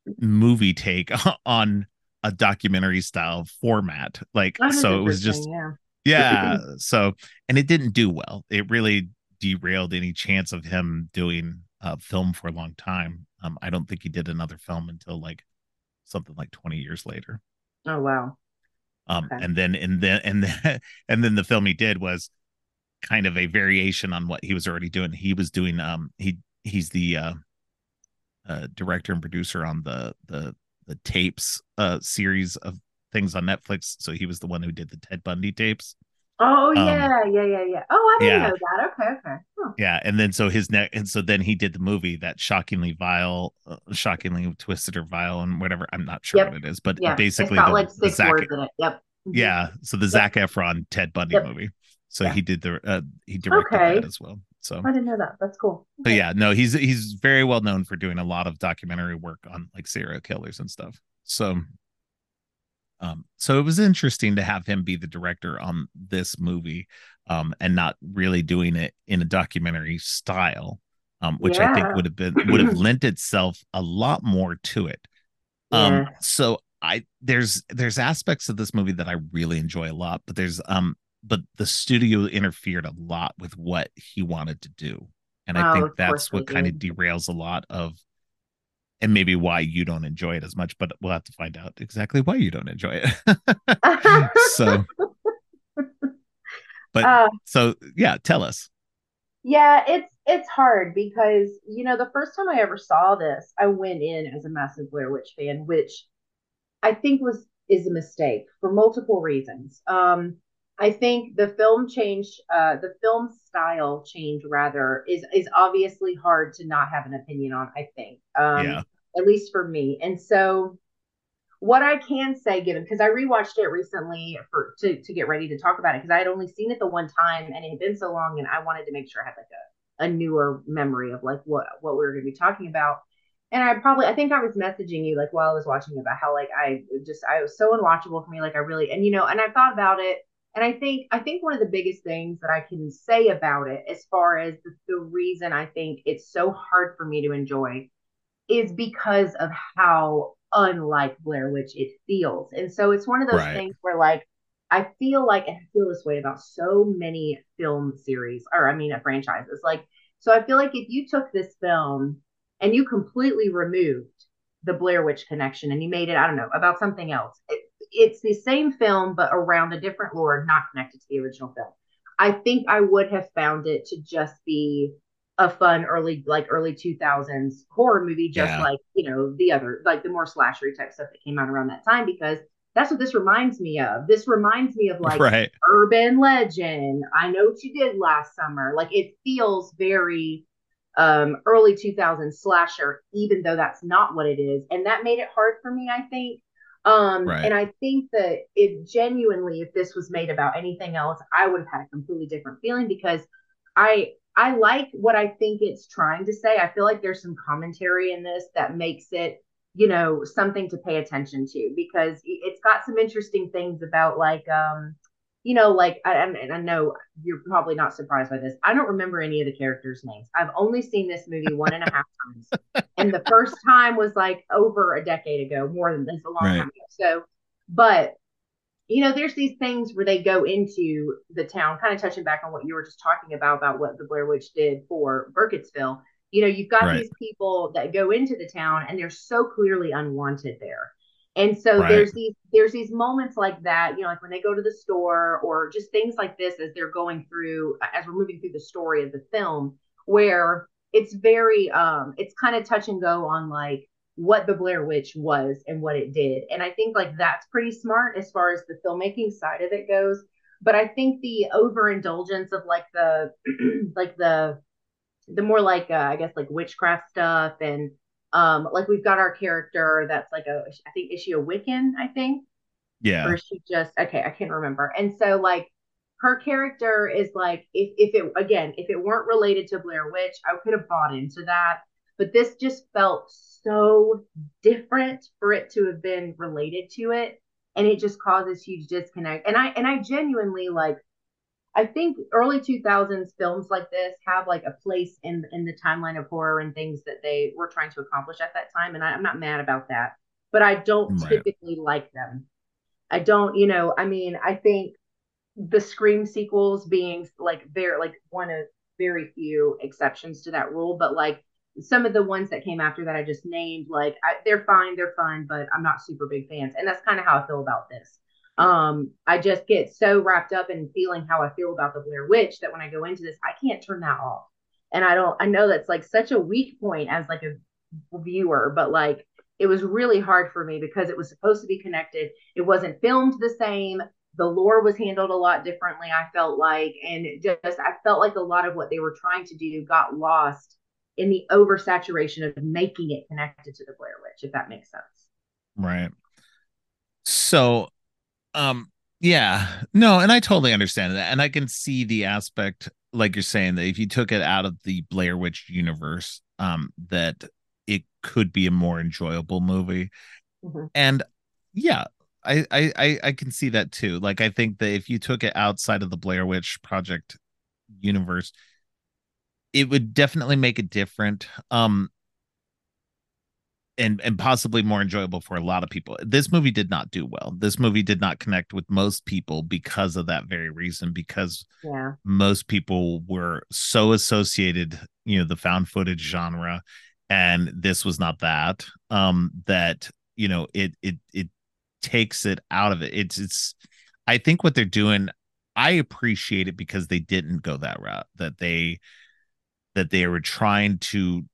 movie take on a documentary style format. Like, That is so it was interesting. just, Yeah. yeah. So, and it didn't do well. It really derailed any chance of him doing uh, film for a long time. Um, I don't think he did another film until like something like twenty years later. Oh, wow. Um, Okay. and then, and then, and then, and then the film he did was kind of a variation on what he was already doing. He was doing, um, he, he's the, uh, uh, director and producer on the the the tapes uh series of things on Netflix. So he was the one who did the Ted Bundy tapes. Oh, Um, yeah. Yeah. Yeah. Yeah. Oh, I didn't yeah, know that. Okay. Okay. Huh. yeah, and then so his neck, and so then he did the movie that shockingly vile, uh, shockingly twisted or vile, and whatever. I'm not sure what Yep. it is, but Yeah. It's basically got the like the six Zach, words in it. Yep. Hmm. yeah, so the Yep. Zac Efron Ted Bundy Yep. movie. So Yeah. he did the uh, he directed that Okay. as well. So I didn't know that. That's cool. so Okay. yeah, no, he's he's very well known for doing a lot of documentary work on like serial killers and stuff. So um, so it was interesting to have him be the director on this movie, um, and not really doing it in a documentary style, um, which I think Yeah. would have been would have lent itself a lot more to it. Um, Yeah. so I there's there's aspects of this movie that I really enjoy a lot, but there's um but the studio interfered a lot with what he wanted to do. And I Oh, think of course that's they what kind of did. derails a lot of, and maybe why you don't enjoy it as much, but we'll have to find out exactly why you don't enjoy it. So, but uh, so yeah, tell us. yeah, it's it's hard because you know the first time I ever saw this, I went in as a massive Blair Witch fan, which I think was is a mistake for multiple reasons. Um, I think the film change, uh, the film style change rather is is obviously hard to not have an opinion on. I think, um, Yeah. at least for me, and so what I can say, given because I rewatched it recently for to to get ready to talk about it because I had only seen it the one time and it had been so long and I wanted to make sure I had like a, a newer memory of like what what we were going to be talking about. And I probably I think I was messaging you like while I was watching about how like I just I was so unwatchable for me like I really and you know and I thought about it and I think I think one of the biggest things that I can say about it as far as the, the reason I think it's so hard for me to enjoy is because of how unlike Blair Witch it feels. And so it's one of those Right. things where like I feel like and I feel this way about so many film series or I mean uh, franchises. Like so I feel like if you took this film and you completely removed the Blair Witch connection and you made it I don't know about something else. It, it's the same film but around a different lore not connected to the original film. I think I would have found it to just be a fun early like early two thousands horror movie just Yeah. like you know the other like the more slashery type stuff that came out around that time because that's what this reminds me of. This reminds me of like Right. urban legend. I know what you did last summer. Like it feels very um early two thousands slasher even though that's not what it is and that made it hard for me I think um Right. and I think that it genuinely if this was made about anything else I would have had a completely different feeling because I I like what I think it's trying to say. I feel like there's some commentary in this that makes it, you know, something to pay attention to because it's got some interesting things about like, um, you know, like I, and I know you're probably not surprised by this. I don't remember any of the characters' names. I've only seen this movie one and a half times, and the first time was like over a decade ago, more than this, a long Right. time ago. So, but you know, there's these things where they go into the town, kind of touching back on what you were just talking about, about what the Blair Witch did for Burkittsville. You know, you've got Right. these people that go into the town and they're so clearly unwanted there. And so Right. there's these there's these moments like that, you know, like when they go to the store or just things like this as they're going through as we're moving through the story of the film, where it's very um it's kind of touch and go on like what the Blair Witch was and what it did. And I think like that's pretty smart as far as the filmmaking side of it goes. But I think the overindulgence of like the like the the more like uh, I guess like witchcraft stuff and um like we've got our character that's like a I think is she a Wiccan I think or Yeah. is she just okay I can't remember and so like her character is like if, if it again if it weren't related to Blair Witch I could have bought into that but this just felt so different for it to have been related to it and it just causes huge disconnect and I and I genuinely like I think early two thousands films like this have like a place in in the timeline of horror and things that they were trying to accomplish at that time, and I, I'm not mad about that. But I don't Right. typically like them. I don't, you know, I mean, I think the Scream sequels being like very like one of very few exceptions to that rule, but like some of the ones that came after that I just named, like I, they're fine, they're fun, but I'm not super big fans, and that's kind of how I feel about this. Um, I just get so wrapped up in feeling how I feel about the Blair Witch that when I go into this, I can't turn that off. And I don't, I know that's like such a weak point as like a viewer, but like it was really hard for me because it was supposed to be connected. It wasn't filmed the same. The lore was handled a lot differently, I felt like, and it just I felt like a lot of what they were trying to do got lost in the oversaturation of making it connected to the Blair Witch, if that makes sense. Right. So, um, yeah, no, and I totally understand that. And I can see the aspect, like you're saying, that if you took it out of the Blair Witch universe, um, that it could be a more enjoyable movie. Mm-hmm. And yeah, I, I I I can see that too. Like I think that if you took it outside of the Blair Witch Project universe, it would definitely make it different. Um, and and possibly more enjoyable for a lot of people. This movie did not do well. This movie did not connect with most people because of that very reason, because Yeah. most people were so associated, you know, the found footage genre, and this was not that. Um, that you know, it it it takes it out of it. It's it's I think what they're doing, I appreciate it because they didn't go that route, that they that they were trying to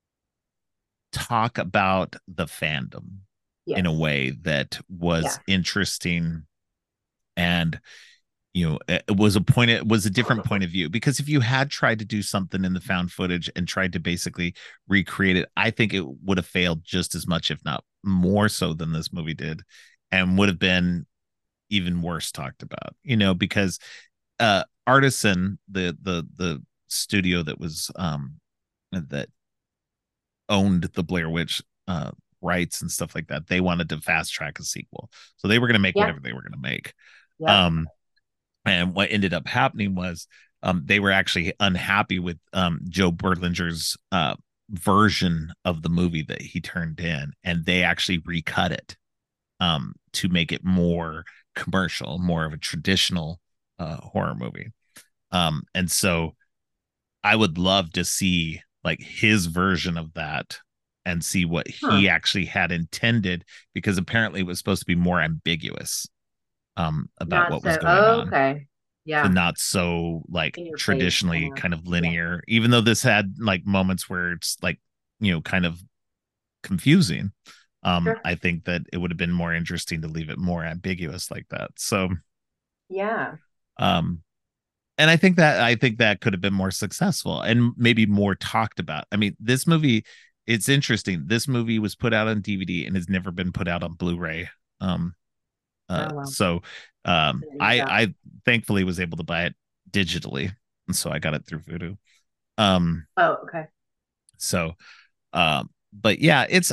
talk about the fandom in a Yes. way that was Yeah. interesting, and you know it was a point it was a different point of view, because if you had tried to do something in the found footage and tried to basically recreate it, I think it would have failed just as much, if not more so, than this movie did, and would have been even worse talked about, you know because uh Artisan, the the the studio that was um that owned the Blair Witch uh, rights and stuff like that. They wanted to fast track a sequel, so they were going to make Yeah. whatever they were going to make. Yep. Um, and what ended up happening was um, they were actually unhappy with um, Joe Berlinger's uh, version of the movie that he turned in, and they actually recut it um, to make it more commercial, more of a traditional uh, horror movie. Um, and so I would love to see like his version of that and see what he Huh. actually had intended, because apparently it was supposed to be more ambiguous um about Not what was so. going Oh, on, okay. to Yeah. not so like In your face, kind traditionally of. kind of Yeah. linear, even though this had like moments where it's like, you know kind of confusing. um Sure. I think that it would have been more interesting to leave it more ambiguous like that. So Yeah. um and I think that I think that could have been more successful and maybe more talked about. I mean, this movie, it's interesting. This movie was put out on D V D and has never been put out on Blu-ray. Um, uh, Oh well. so um, Didn't know I that. I thankfully was able to buy it digitally, and so I got it through Vudu. Um, Oh, okay. so um, but yeah, it's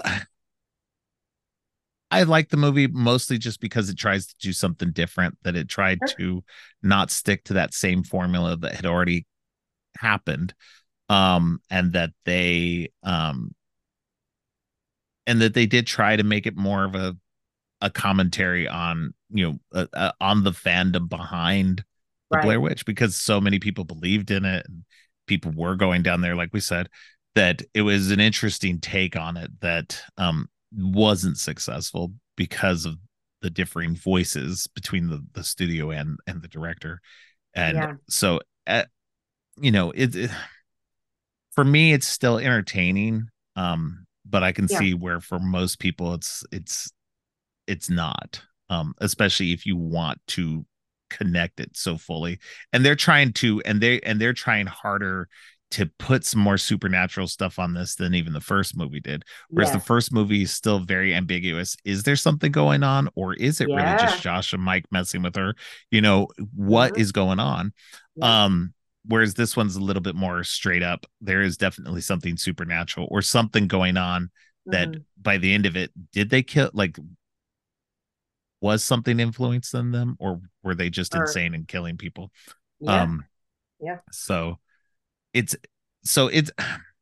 I like the movie mostly just because it tries to do something different. That it tried Sure. to not stick to that same formula that had already happened, um and that they um and that they did try to make it more of a a commentary on, you know uh, uh, on the fandom behind the Blair Right. Witch, because so many people believed in it and people were going down there, like we said, that it was an interesting take on it that um wasn't successful because of the differing voices between the the studio and and the director. And Yeah. so uh, you know it, it for me it's still entertaining, um but I can Yeah. see where for most people it's it's it's not, um especially if you want to connect it so fully. And they're trying to and they and they're trying harder to put some more supernatural stuff on this than even the first movie did, whereas the Yes. first movie is still very ambiguous. Is there something going on, or is it really just Yeah. Josh and Mike messing with her? You know what Hmm. is going on? Yep. um Whereas this one's a little bit more straight up. There is definitely something supernatural or something going on, that Hmm. by the end of it, did they kill, like, was something influencing them, or were they just Or insane and killing people? Yeah. Um, Yeah. so it's so it's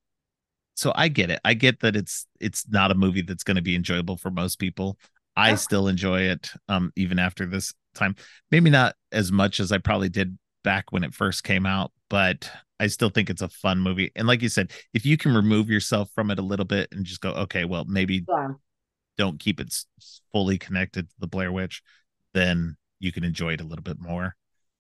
so I get it. I get that it's it's not a movie that's going to be enjoyable for most people. I Oh, still enjoy it, um, even after this time. Maybe not as much as I probably did back when it first came out, but I still think it's a fun movie. And like you said, if you can remove yourself from it a little bit and just go, okay, well, maybe yeah. don't keep it fully connected to the Blair Witch, then you can enjoy it a little bit more.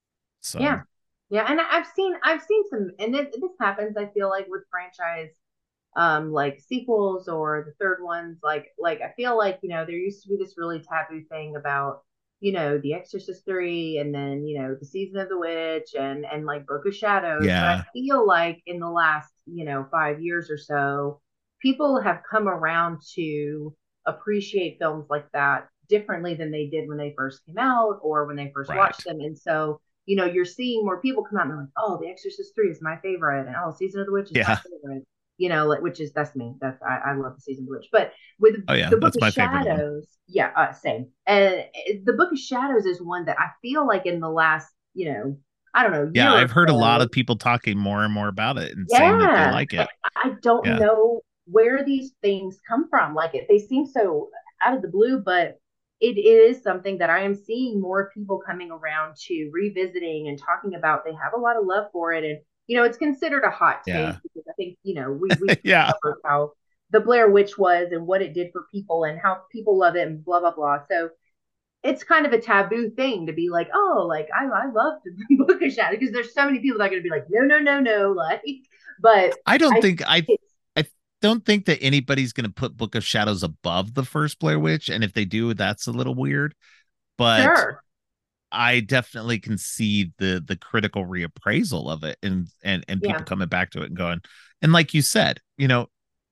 So Yeah. Yeah. And I've seen I've seen some, and this, this happens, I feel like, with franchise um like sequels or the third ones, like like I feel like, you know, there used to be this really taboo thing about, you know, The Exorcist three, and then, you know, the Season of the Witch, and and like Book of Shadows. But I yeah, feel like in the last, you know, five years or so, people have come around to appreciate films like that differently than they did when they first came out or when they first watched right. them. And so, you know, you're seeing more people come out and they're like, oh, The Exorcist three is my favorite, and oh, Season of the Witch is my Yeah. favorite, you know, like, which is, that's me. That's, I, I love the Season of the Witch. But with Oh yeah, the Book that's of my favorite one. Shadows, yeah, uh, same. And the Book of Shadows is one that I feel like in the last, you know, I don't know, Yeah, year or I've heard a lot so, of people talking more and more about it and saying that they yeah, like I, it. I don't Yeah. know where these things come from. Like, it, they seem so out of the blue, but it is something that I am seeing more people coming around to revisiting and talking about. They have a lot of love for it, and you know, it's considered a hot Yeah. take because I think, you know, we we Yeah. covered how the Blair Witch was and what it did for people and how people love it and blah blah blah. So it's kind of a taboo thing to be like, oh, like I, I love the Book of Shadows, because there's so many people that are going to be like, no, no, no, no, like, but I don't I, think I it's I don't think that anybody's going to put Book of Shadows above the first Blair Witch, and if they do, that's a little weird. But sure, I definitely can see the the critical reappraisal of it, and and and people yeah, coming back to it and going, and like you said, you know,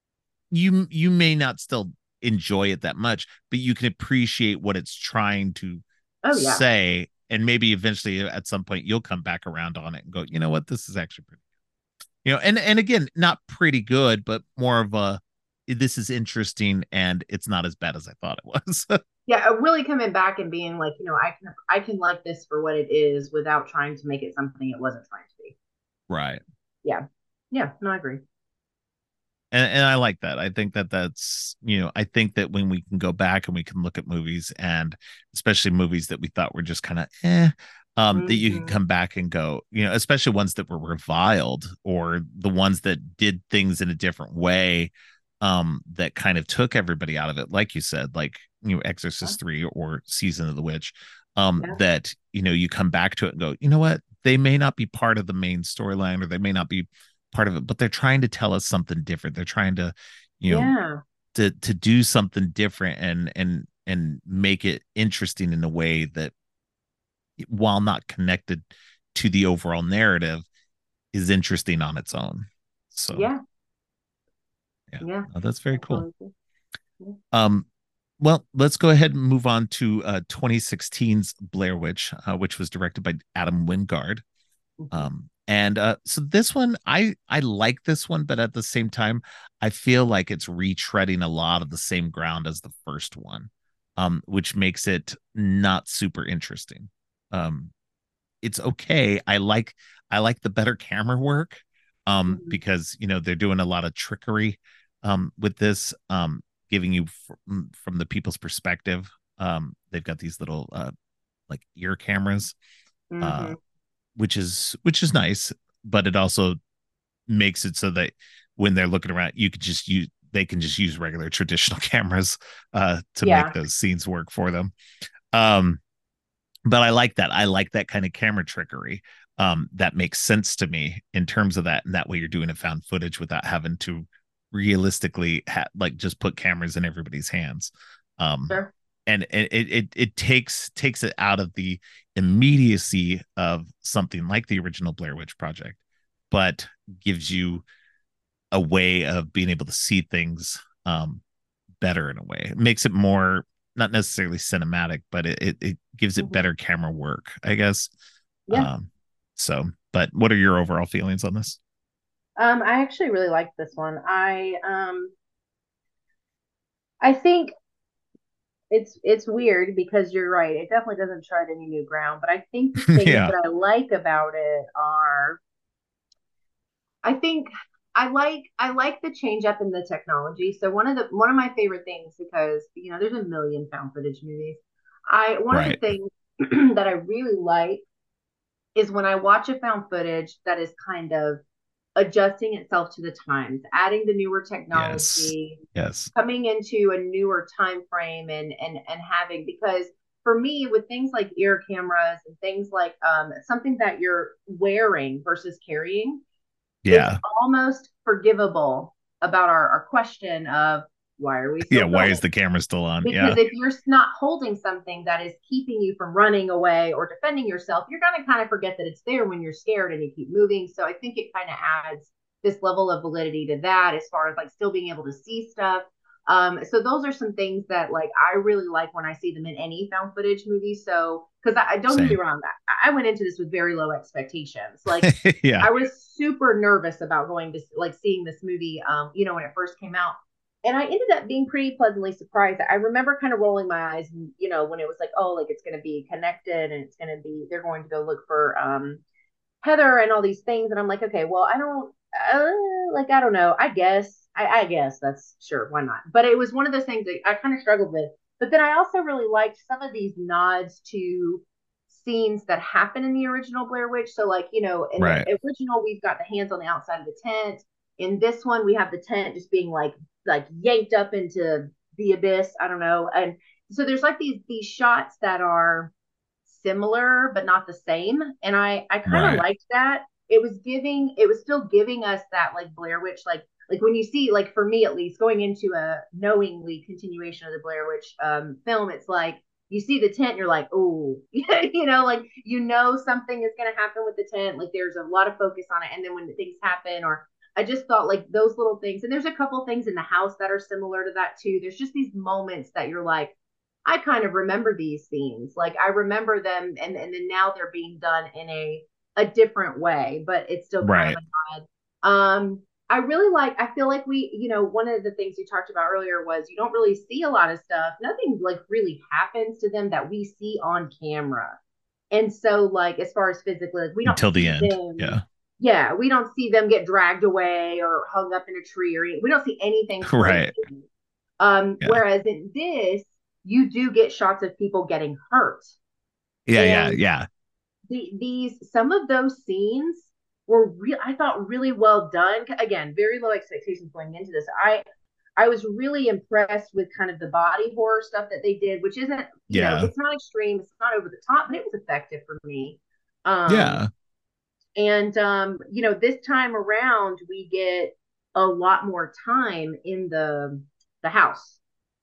you you may not still enjoy it that much, but you can appreciate what it's trying to oh yeah, say, and maybe eventually at some point you'll come back around on it and go, you know what, this is actually pretty, you know, and and again, not pretty good, but more of a, this is interesting and it's not as bad as I thought it was. yeah, uh, really coming back and being like, you know, I can I can like this for what it is without trying to make it something it wasn't trying to be. Right. Yeah, yeah, no, I agree. and, and I like that. I think that that's, you know, I think that when we can go back and we can look at movies, and especially movies that we thought were just kind of eh, um, that you can Mm-hmm. come back and go, you know, especially ones that were reviled or the ones that did things in a different way, um, that kind of took everybody out of it, like you said, like, you know, Yeah, Exorcist three or Season of the Witch, um, yeah, that, you know, you come back to it and go, you know what, they may not be part of the main storyline, or they may not be part of it, but they're trying to tell us something different. They're trying to, you know, yeah. to to do something different, and and and make it interesting in a way that, while not connected to the overall narrative, is interesting on its own. So Yeah, yeah, yeah, no, that's very I cool. totally agree. Yeah. Um, well, let's go ahead and move on to uh, twenty sixteen's Blair Witch, uh, which was directed by Adam Wingard. Mhm. Um, and uh, so this one, I I like this one, but at the same time, I feel like it's retreading a lot of the same ground as the first one, um, which makes it not super interesting. Um, it's okay. I like I like the better camera work, um, Mhm. because you know they're doing a lot of trickery, um, with this, um, giving you from, from the people's perspective. Um, they've got these little uh, like ear cameras, uh, Mhm. which is which is nice, but it also makes it so that when they're looking around, you could just use they can just use regular traditional cameras, uh, to make Yeah. those scenes work for them. Um, but I like that. I like that kind of camera trickery. Um, that makes sense to me in terms of that, and that way you're doing a found footage without having to realistically ha- like just put cameras in everybody's hands. Um, Sure. and it, it it it takes takes it out of the immediacy of something like the original Blair Witch Project, but gives you a way of being able to see things, um, better in a way. It makes it more, not necessarily cinematic, but it, it, it gives it Mhm. better camera work, I guess. Yeah. Um, so, but what are your overall feelings on this? Um, I actually really liked this one. I um I think it's it's weird because you're right. It definitely doesn't tread any new ground. But I think the things Yeah. that I like about it are, I think I like I like the change up in the technology. So one of the one of my favorite things, because you know there's a million found footage movies. I One of the Right. things that I really like is when I watch a found footage that is kind of adjusting itself to the times, adding the newer Yes. technology, Yes. coming into a newer time frame, and and and having, because for me with things like ear cameras and things like um, something that you're wearing versus carrying, it's Yeah. almost forgivable about our, our question of why are we Yeah. still Why filming? is the camera still on? Because Yeah. if you're not holding something that is keeping you from running away or defending yourself, you're going to kind of forget that it's there when you're scared and you keep moving. So I think it kind of adds this level of validity to that, as far as like still being able to see stuff. Um, so those are some things that like I really like when I see them in any found footage movie. So because I, I don't get me Same. wrong, I, I went into this with very low expectations. Like Yeah. I was super nervous about going to like seeing this movie, um, you know, when it first came out. And I ended up being pretty pleasantly surprised. I remember kind of rolling my eyes, and, you know, when it was like, oh, like it's going to be connected and it's going to be, they're going to go look for um, Heather and all these things. And I'm like, okay, well, I don't, uh, like, I don't know. I guess, I, I guess that's sure. Why not? But it was one of those things that I kind of struggled with. But then I also really liked some of these nods to scenes that happen in the original Blair Witch. So, like, you know, in the Right. original, we've got the hands on the outside of the tent. In this one, we have the tent just being like, like yanked up into the abyss. I don't know. And so there's like these these shots that are similar but not the same, and i i kind of Right. liked that. It was giving, it was still giving us that like Blair Witch, like like when you see, like for me at least, going into a knowingly continuation of the Blair Witch um film, it's like you see the tent, you're like, oh, you know, like you know something is going to happen with the tent, like there's a lot of focus on it, and then when things happen, or I just thought like those little things, and there's a couple things in the house that are similar to that too. There's just these moments that you're like, I kind of remember these scenes. Like I remember them, and and then now they're being done in a a different way, but it's still kind of Right. a nod. Um, I really like. I feel like we, you know, one of the things you talked about earlier was you don't really see a lot of stuff. Nothing like really happens to them that we see on camera, and so like as far as physically, like we don't Until the see end. them. Yeah. Yeah, we don't see them get dragged away or hung up in a tree, or we don't see anything Right. crazy. Um, Yeah. whereas in this, you do get shots of people getting hurt. Yeah. Yeah. And Yeah. the, these, some of those scenes were real, I thought really well done. Again, very low expectations going into this. I, I was really impressed with kind of the body horror stuff that they did, which isn't, you know, Yeah. it's not extreme, it's not over the top, but it was effective for me. Um, Yeah. and um, you know, this time around we get a lot more time in the the house,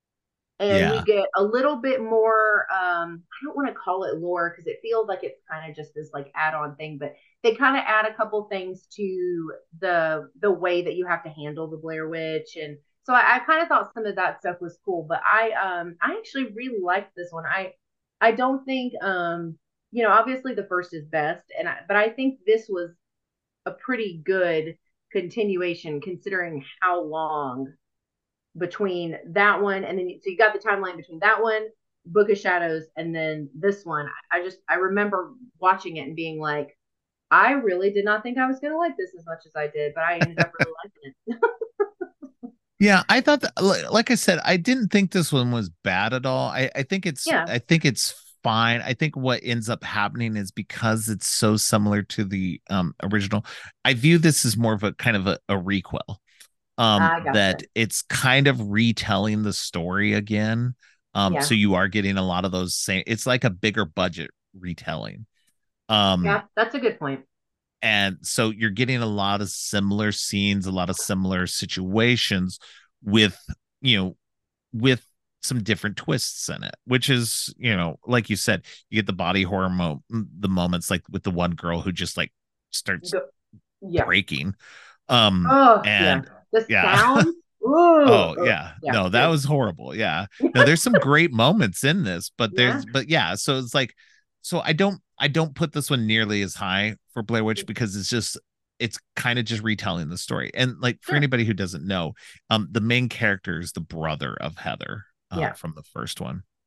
and we Yeah. get a little bit more, um I don't want to call it lore because it feels like it's kind of just this like add-on thing, but they kind of add a couple things to the the way that you have to handle the Blair Witch. And so i, I kind of thought some of that stuff was cool, but i um I actually really liked this one. I i don't think, um you know, obviously the first is best, and I, but I think this was a pretty good continuation considering how long between that one, and then so you got the timeline between that one, Book of Shadows, and then this one. I just I remember watching it and being like, I really did not think I was going to like this as much as I did, but I ended up really liking it. Yeah, I thought that, li- like I said, I didn't think this one was bad at all. I, I think it's, Yeah. I think it's fine. I think what ends up happening is because it's so similar to the um original, I view this as more of a kind of a, a requel. Um, I that gotcha. it's kind of retelling the story again. Um, so Yeah. you are getting a lot of those same. It's like a bigger budget retelling. Um, Yeah. That's a good point. and so you're getting a lot of similar scenes, a lot of similar situations with, you know, with some different twists in it, which is, you know, like you said, you get the body horror mo- the moments like with the one girl who just like starts Go- yeah. breaking. Um, Oh, yeah. and The yeah. sound. Ooh. Oh Ugh. yeah, Yeah. no, that Good. was horrible. Yeah, no, there's some great moments in this, but Yeah. there's, but yeah, so it's like, so I don't, I don't put this one nearly as high for Blair Witch because it's just, it's kind of just retelling the story. And like for Sure. anybody who doesn't know, um, the main character is the brother of Heather, uh, Yeah. from the first one.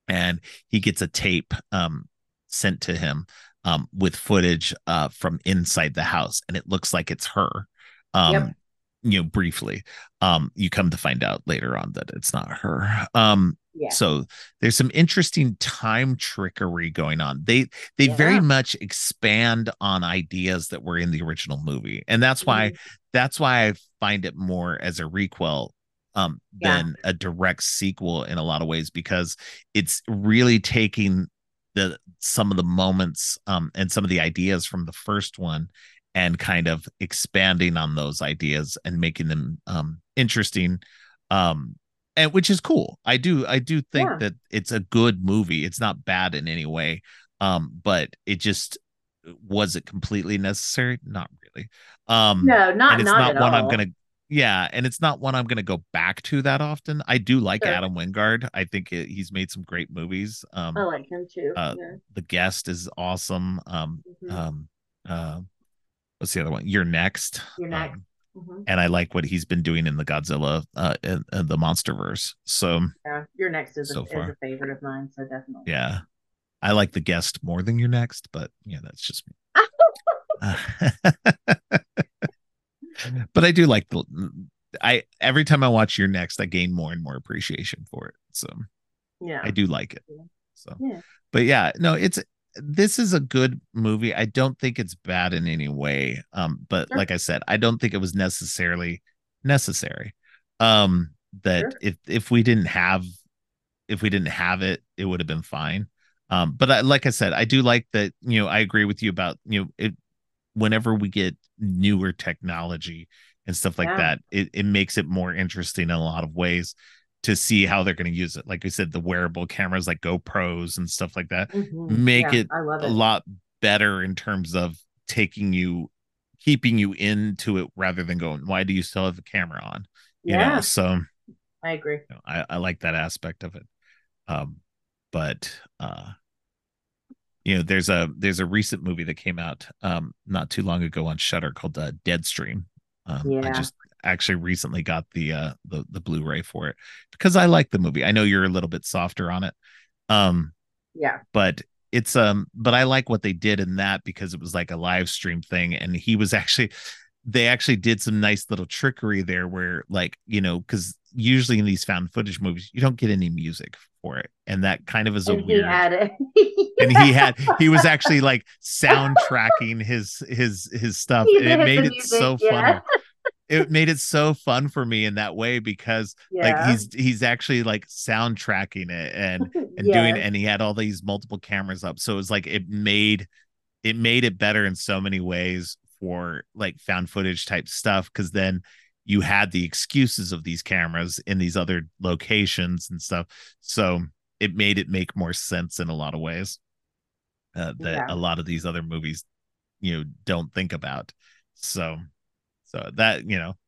and he gets a tape um sent to him um with footage uh from inside the house, and it looks like it's her. um Yep. you know, briefly. Um you come to find out later on that it's not her. um Yeah. so there's some interesting time trickery going on. They they very Yeah. much expand on ideas that were in the original movie, and that's why Mhm. that's why I find it more as a requel um Yeah. than a direct sequel in a lot of ways, because it's really taking the some of the moments um and some of the ideas from the first one and kind of expanding on those ideas and making them um interesting, um and which is cool. I do I do think Yeah. that it's a good movie. It's not bad in any way. Um but it just, was it completely necessary? Not really. Um No, and not it's not not at one I'm all. gonna yeah, and it's not one I'm going to go back to that often. I do like Sure. Adam Wingard. I think it, he's made some great movies. I Um, like him too. uh, Yeah. The Guest is awesome. Um, Hmm. um, uh, what's the other one? You're Next. You're next. Um, Hmm. and I like what he's been doing in the Godzilla, uh, in, in the MonsterVerse. So Yeah. You're next is a so is a far, favorite of mine, so definitely. yeah, I like The Guest more than You're Next, but yeah, that's just me. Uh, but I do like the I every time I watch Your Next, I gain more and more appreciation for it. So I Yeah. do like it. So, Yeah. but yeah, no, it's this is a good movie. I don't think it's bad in any way. Um, but Sure. like I said, I don't think it was necessarily necessary. Um, that Sure. if if we didn't have if we didn't have it, it would have been fine. Um, but I, like I said, I do like that. You know, I agree with you about you know it. Whenever we get newer technology and stuff like Yeah. that, it, it makes it more interesting in a lot of ways to see how they're going to use it. Like I said, the wearable cameras like GoPros and stuff like that Hmm. make Yeah. it I love a it. lot better in terms of taking you, keeping you into it rather than going, why do you still have the camera on? You know, Yeah. so I agree. you know, I, I like that aspect of it. Um, but uh, you know, there's a there's a recent movie that came out um not too long ago on Shutter called uh, Deadstream. Um, I Yeah. just actually recently got the uh the the Blu-ray for it because I like the movie. I know you're a little bit softer on it. Um, Yeah. but it's um but I like what they did in that because it was like a live stream thing, and he was actually they actually did some nice little trickery there where, like, you know, because usually in these found footage movies you don't get any music for it, and that kind of is a And he weird. had it. And he Yeah. had he was actually like soundtracking his his his stuff, He and it hit the made it music. so Yeah. funny. It made it so fun for me in that way because like Yeah. he's he's actually like soundtracking it and and doing, Yes. and he had all these multiple cameras up, so it was like it made it made it better in so many ways for like found footage type stuff, because then you had the excuses of these cameras in these other locations and stuff, so it made it make more sense in a lot of ways uh, that Yeah. a lot of these other movies, you know, don't think about. So, so that, you know,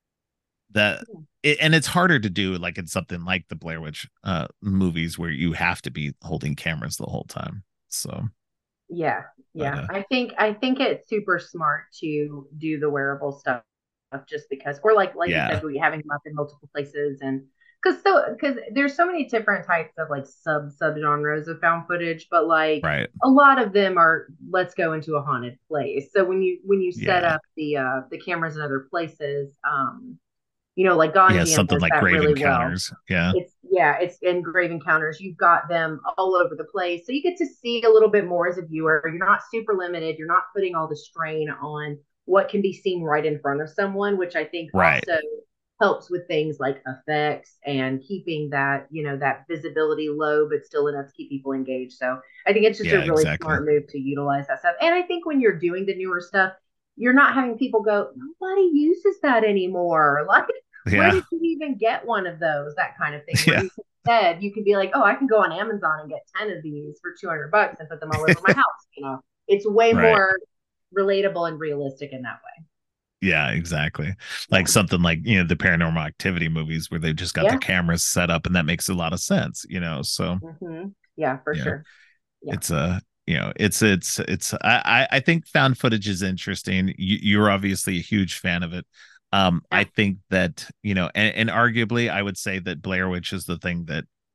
that it, and it's harder to do like in something like the Blair Witch uh movies where you have to be holding cameras the whole time. So, Yeah, but yeah. uh I think I think it's super smart to do the wearable stuff just because, or like like you said, yeah, we having them up in multiple places, and because so because there's so many different types of like sub sub genres of found footage, but like right. a lot of them are let's go into a haunted place. So when you when you set Yeah. up the uh the cameras in other places, um, you know, like Yeah, Ganjian something does like that Grave really well. Encounters. Yeah. It's yeah, it's engraved encounters. You've got them all over the place. So you get to see a little bit more as a viewer. You're not super limited. You're not putting all the strain on what can be seen right in front of someone, which I think Right. also helps with things like effects and keeping that, you know, that visibility low, but still enough to keep people engaged. So I think it's just a Yeah, really exactly. smart move to utilize that stuff. And I think when you're doing the newer stuff, you're not having people go, nobody uses that anymore. Like, where Yeah. did you even get one of those? That kind of thing. Where Yeah. you said you could be like, oh, I can go on Amazon and get ten of these for two hundred bucks and put them all over my house. You know, it's way Right. more relatable and realistic in that way. Yeah, exactly. Like Yeah. something like, you know, the Paranormal Activity movies where they've just got their Yeah. cameras set up, and that makes a lot of sense, you know. So, Hmm. Yeah, for yeah, sure. Yeah. it's a, you know, it's it's it's I I think found footage is interesting. You, you're obviously a huge fan of it. Um, Yeah. I think that, you know, and, and arguably I would say that Blair Witch is the thing that,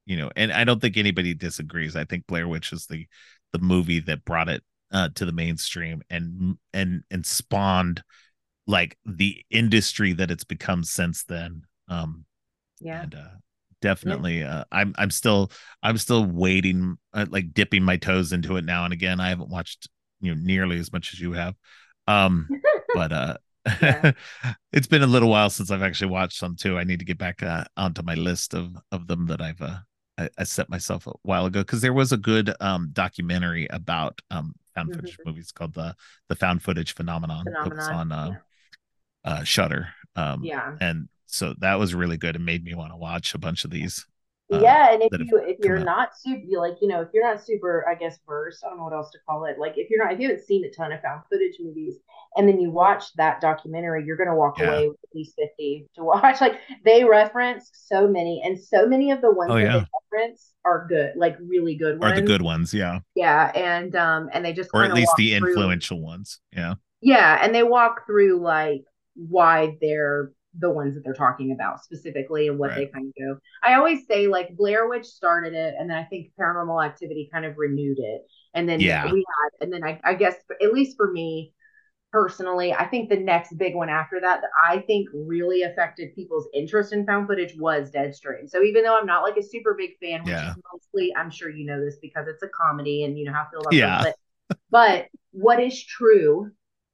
you know, and I don't think anybody disagrees. I think Blair Witch is the the movie that brought it uh, to the mainstream and and and spawned like the industry that it's become since then. Um, Yeah. and uh, Yeah. definitely, uh, I'm I'm still I'm still waiting, uh, like dipping my toes into it now and again. I haven't watched you know nearly as much as you have, um, but uh, Yeah. it's been a little while since I've actually watched some too. I need to get back uh, onto my list of of them that I've uh, I, I set myself a while ago because there was a good um documentary about um found footage Hmm. movies called the the found footage phenomenon that was Phenomenon. on uh, Yeah. uh Shutter. Um, Yeah. and so that was really good and made me want to watch a bunch of these uh Yeah, and if that have you if come you're out. not super you like you know if you're not super I guess versed, I don't know what else to call it, like if you're not if you haven't seen a ton of found footage movies and then you watch that documentary, you're going to walk Yeah. away with at least fifty to watch. Like they reference so many, and so many of the Oh ones that they yeah. reference are good, like really good Are the ones. good ones, yeah. Yeah, and um and they just Or kind at of least walk the through. influential ones. Yeah. Yeah, and they walk through like why they're the ones that they're talking about specifically and what Right. they kind of go. I always say like Blair Witch started it, and then I think Paranormal Activity kind of renewed it, and then Yeah. we had, and then I, I guess at least for me personally, I think the next big one after that that I think really affected people's interest in found footage was Deadstream. So even though I'm not like a super big fan, which is Yeah. mostly, I'm sure you know this because it's a comedy and you know how I feel about those, Yeah. but but what is true,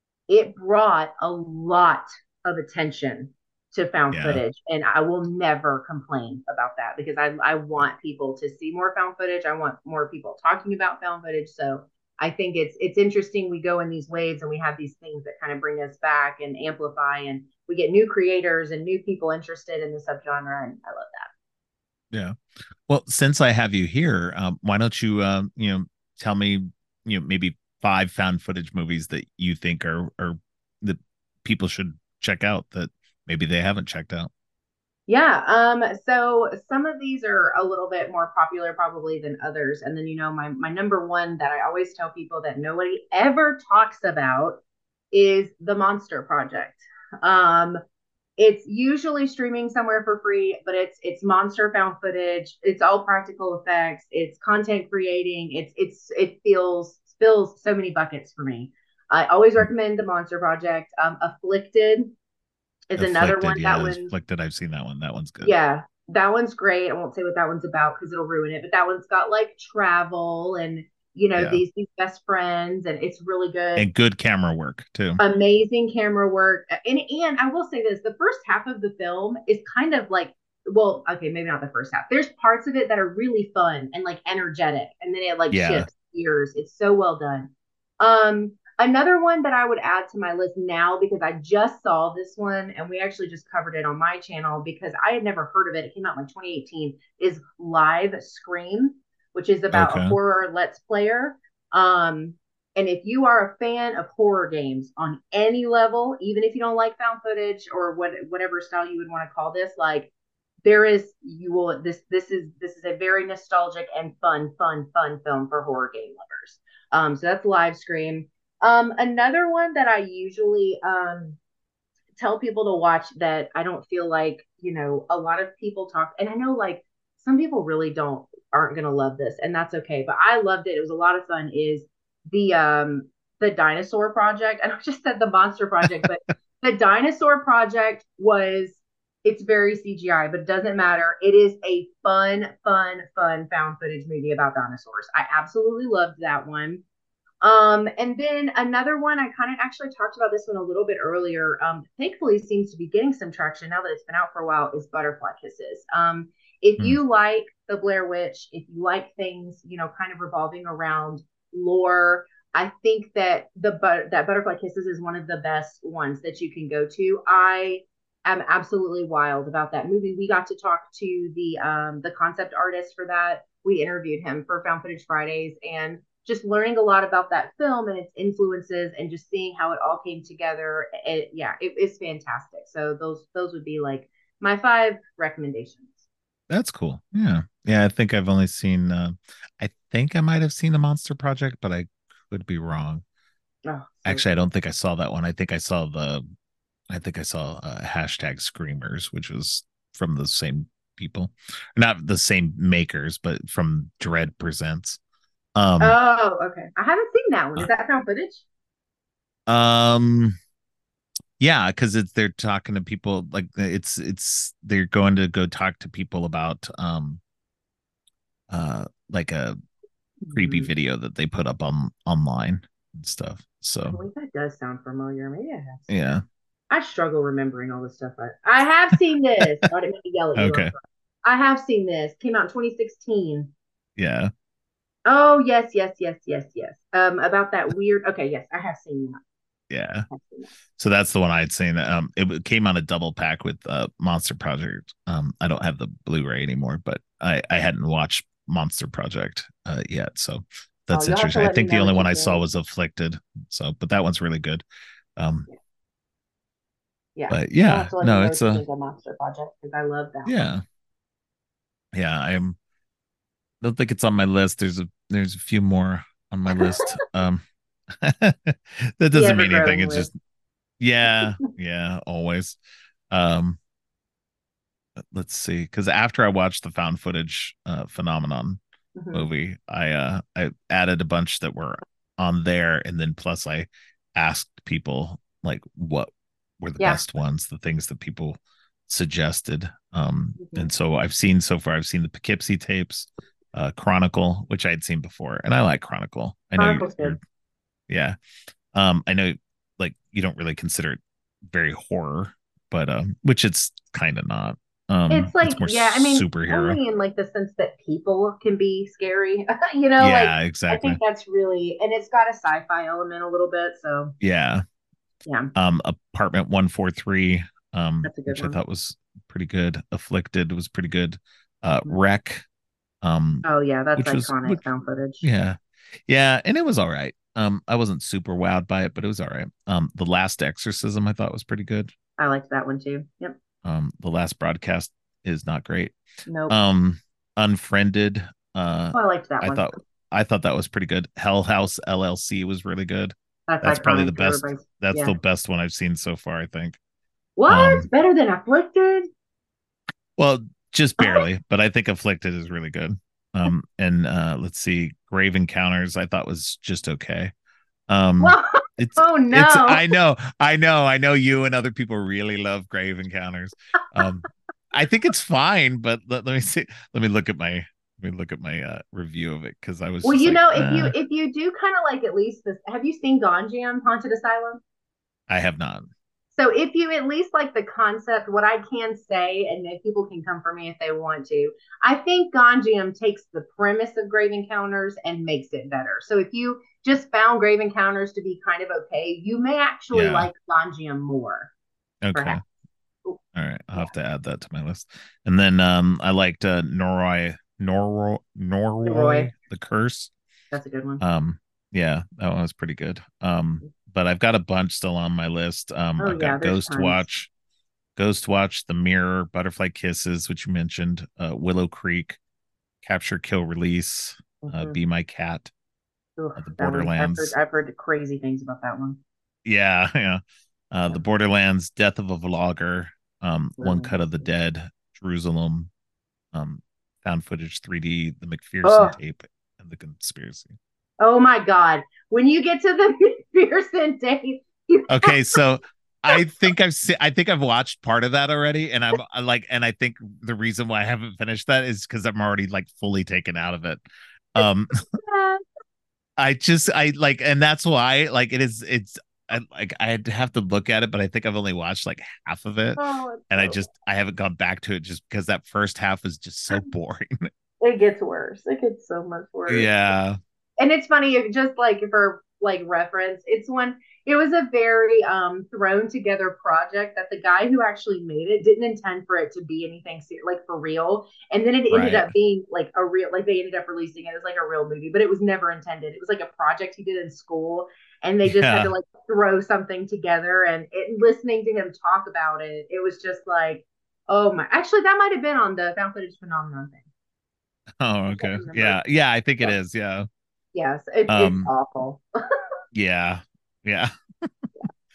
it brought a lot of attention to found Yeah. footage, and I will never complain about that because I, I want people to see more found footage. I want more people talking about found footage. So I think it's it's interesting. We go in these waves and we have these things that kind of bring us back and amplify, and we get new creators and new people interested in the subgenre, and I love that. Yeah. Well, since I have you here, um, why don't you um, you know, tell me, you know, maybe five found footage movies that you think are are that people should check out that maybe they haven't checked out. Yeah, um, so some of these are a little bit more popular probably than others. And then, you know, my my number one that I always tell people that nobody ever talks about is The Monster Project. Um, it's usually streaming somewhere for free, but it's it's monster found footage. It's all practical effects. It's content creating. It's it's it feels fills so many buckets for me. I always recommend The Monster Project. Um, Afflicted is another one. Afflicted, That yeah, one, Afflicted. I've seen that one. That one's good. yeah, that one's great. I won't say what that one's about because it'll ruin it. But that one's got like travel and you know Yeah, these these best friends, and it's really good. and good camera work too. Amazing camera work. And and I will say this: the first half of the film is kind of like, well, okay, maybe not the first half. There's parts of it that are really fun and like energetic, and then it like Yeah. shifts gears. It's so well done. Um, Another one that I would add to my list now because I just saw this one and we actually just covered it on my channel because I had never heard of it. It came out in like twenty eighteen. Is Live Scream, which is about a Okay. horror let's player. Um, and if you are a fan of horror games on any level, even if you don't like found footage or what whatever style you would want to call this, like there is you will this this is this is a very nostalgic and fun fun fun film for horror game lovers. Um, so that's Live Scream. Um, another one that I usually um, tell people to watch that I don't feel like, you know, a lot of people talk, and I know like some people really don't, aren't going to love this, and that's okay. But I loved it. It was a lot of fun. Is the, um, the Dinosaur Project. And I just said the Monster Project, but the Dinosaur Project was, it's very C G I, but it doesn't matter. It is a fun, fun, fun found footage movie about dinosaurs. I absolutely loved that one. Um, and then another one, I kind of actually talked about this one a little bit earlier. Um, thankfully seems to be getting some traction now that it's been out for a while, is Butterfly Kisses. Um, if Hmm. you like the Blair Witch, if you like things, you know, kind of revolving around lore, I think that the but that Butterfly Kisses is one of the best ones that you can go to. I am absolutely wild about that movie. We got to talk to the um the concept artist for that. We interviewed him for Found Footage Fridays, and just learning a lot about that film and its influences and just seeing how it all came together. It, yeah, it is fantastic. So those those would be like my five recommendations. That's cool. Yeah. Yeah, I think I've only seen uh I think I might have seen the Monster Project, but I could be wrong. Oh, so Actually, I good. don't think I saw that one. I think I saw the I think I saw uh, hashtag Screamers, which was from the same people, not the same makers, but from Dread Presents. Um, Oh, okay. I haven't seen that one. Is that found footage? um, yeah, because it's they're talking to people like it's it's they're going to go talk to people about um uh like a creepy Hmm. video that they put up on online and stuff. I So believe that does sound familiar. Maybe I have seen yeah, that. I struggle remembering all this stuff. I, I have seen this. I didn't mean to yell at you. I'm okay, sorry. I have seen this. Came out in twenty sixteen. yeah, Oh, yes, yes, yes, yes, yes. Um, about that weird. Okay, yes, I have seen that. yeah. I have seen that. So that's the one I'd seen. Um, it came on a double pack with uh, Monster Project. Um, I don't have the Blu-ray anymore, but I I hadn't watched Monster Project uh, yet, so Oh, that's you'll have to interesting. I let me think the know only what one you I saw think. was Afflicted. So, but that one's really good. Um, Yeah, yeah. but You'll yeah, have to let me no, know it's what you a think of Monster Project because I love that one. yeah, yeah. I'm don't think it's on my list. There's a there's a few more on my list. Um, that The doesn't ever mean anything. growing It's list. just yeah, yeah, always. Um, let's see, because after I watched the found footage uh, phenomenon Hmm. movie, I uh I added a bunch that were on there, and then plus I asked people like what were the Yeah. best ones, the things that people suggested. Um, Hmm. and so I've seen so far, I've seen the Poughkeepsie tapes, uh, Chronicle, which I had seen before, and I like Chronicle. I know Chronicle's you're, good. yeah. Um, I know like you don't really consider it very horror, but um, which it's kind of not. It's Um, like, it's more yeah, I mean, superhero. only in like the sense that people can be scary, you know, like Yeah, I exactly. think that's really, and it's got a sci-fi element a little bit. So Yeah. yeah, Um, Apartment one forty-three, um, that's a good which I one. thought was pretty good. Afflicted was pretty good. Uh, Mhm. Wreck, um, Oh yeah, that's which was iconic which, found footage. yeah, yeah, and it was all right. Um, I wasn't super wowed by it, but it was all right. Um, The Last Exorcism I thought was pretty good. I liked that one too. Yep. Um, The Last Broadcast is not great. Nope. Um, Unfriended, uh, Oh, I liked that I one. thought I thought that was pretty good. Hell House L L C was really good. That's That's probably the iconic. best. Everybody's That's the yeah. best one I've seen so far, I think. What? Um, Better than Afflicted? well, just barely, but I think Afflicted is really good. Um, and uh, let's see, Grave Encounters I thought was just okay. Um, Well, it's oh it's no. I know, I know, I know you and other people really love Grave Encounters. Um, I think it's fine, but let, let me see. Let me look at my let me look at my uh, review of it because I was Well, just you like, know, if you uh, if you do kind of like at least this, have you seen Gonjiam Haunted Asylum? I have not. So if you at least like the concept, what I can say, and then people can come for me if they want to, I think Gonjiam takes the premise of Grave Encounters and makes it better. So if you just found Grave Encounters to be kind of okay, you may actually Yeah. like Gonjiam more, Okay. perhaps. Ooh, All right. I'll yeah, have to add that to my list. And then um, I liked uh, Noroi Noroi Leroy, Noroi the Curse. that's a good one. Um, yeah, that one was pretty good. Um, but I've got a bunch still on my list. Um, Oh I've yeah, got there's Ghost tons. Watch, Ghost Watch, The Mirror, Butterfly Kisses, which you mentioned, uh, Willow Creek, Capture, Kill, Release, uh, Mm-hmm. Be My Cat, Ugh, uh, The that one, I've heard, Borderlands. I've heard crazy things about that one. Yeah, yeah. Uh, Yeah. The Borderlands, Death of a Vlogger, um, One Oh, Cut of the Dead, Jerusalem, um, Found Footage three D, The McPherson oh, Tape, and The Conspiracy. oh my God. When you get to the McPherson date, you Okay, so I think I've seen, I think I've watched part of that already, and I'm I like, and I think the reason why I haven't finished that is because I'm already like fully taken out of it. Um, have, I just I like, and that's why like it is. It's I, like I'd have to look at it, but I think I've only watched like half of it, oh, it's and I so just I haven't gone back to it just because that first half is just so boring. it gets worse. It gets so much worse. Yeah, And it's funny, just like for like reference, it's when it was a very um thrown together project that the guy who actually made it didn't intend for it to be anything like for real. And then it ended right. up being like a real like they ended up releasing it as like a real movie, but it was never intended. It was like a project he did in school and they just had to Yeah. like throw something together and it, listening to him talk about it, it was just like, oh my, actually that might have been on the found footage phenomenon thing. Oh, I can't okay. remember. Yeah, yeah. I think it Yeah. is. Yeah. Yes, it's it's Um. awful. Yeah. Yeah.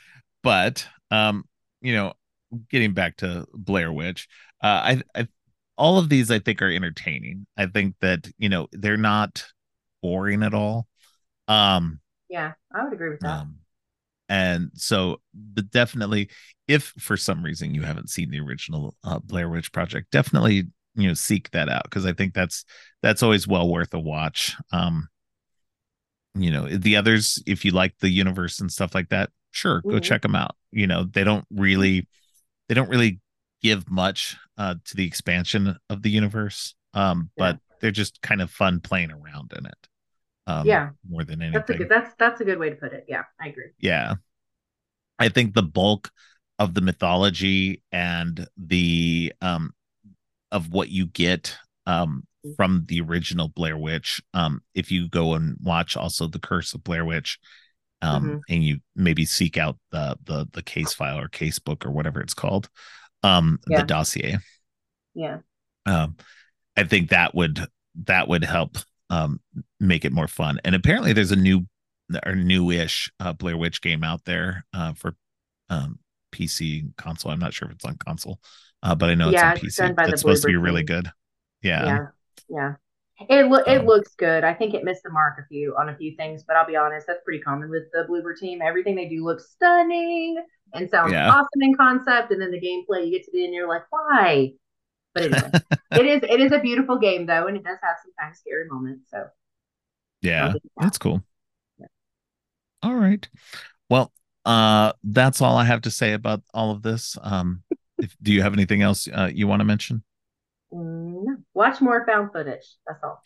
But um, you know, getting back to Blair Witch, uh, I I all of these I think are entertaining. I think that, you know, they're not boring at all. Um, Yeah, I would agree with that. um, and so but definitely, if for some reason you haven't seen the original uh, Blair Witch Project, definitely, you know, seek that out, because I think that's that's always well worth a watch. Um, you know, the others, if you like the universe and stuff like that, sure, go Mhm. check them out. You know, they don't really they don't really give much uh to the expansion of the universe. Um, Yeah. but they're just kind of fun playing around in it. Um, Yeah. more than That's a good anything. that's that's a good way to put it. Yeah, I agree. Yeah. I think the bulk of the mythology and the um of what you get um from the original Blair Witch, um, if you go and watch also The Curse of Blair Witch, um, Hmm. and you maybe seek out the the the case file or case book or whatever it's called, um, the Yeah. dossier. Yeah. Um, I think that would that would help um make it more fun. And apparently there's a new or newish uh, Blair Witch game out there uh, for um, P C console. I'm not sure if it's on console, uh, but I know it's on Yeah, it's P C. done by the That's supposed to be Bloober really team. good. Yeah. Yeah. Yeah. It lo- it So looks good. I think it missed the mark a few on a few things, but I'll be honest, that's pretty common with the Bloober team. Everything they do looks stunning and sounds yeah. awesome in concept, and then the gameplay, you get to the end, you're like, why? But anyway, it is it is a beautiful game though, and it does have some kind of scary moments. So I'll Yeah. give it that. It's cool. Yeah. All right. Well, uh, that's all I have to say about all of this. Um, if, do you have anything else uh, you want to mention? Mm, no. Watch more found footage. That's all.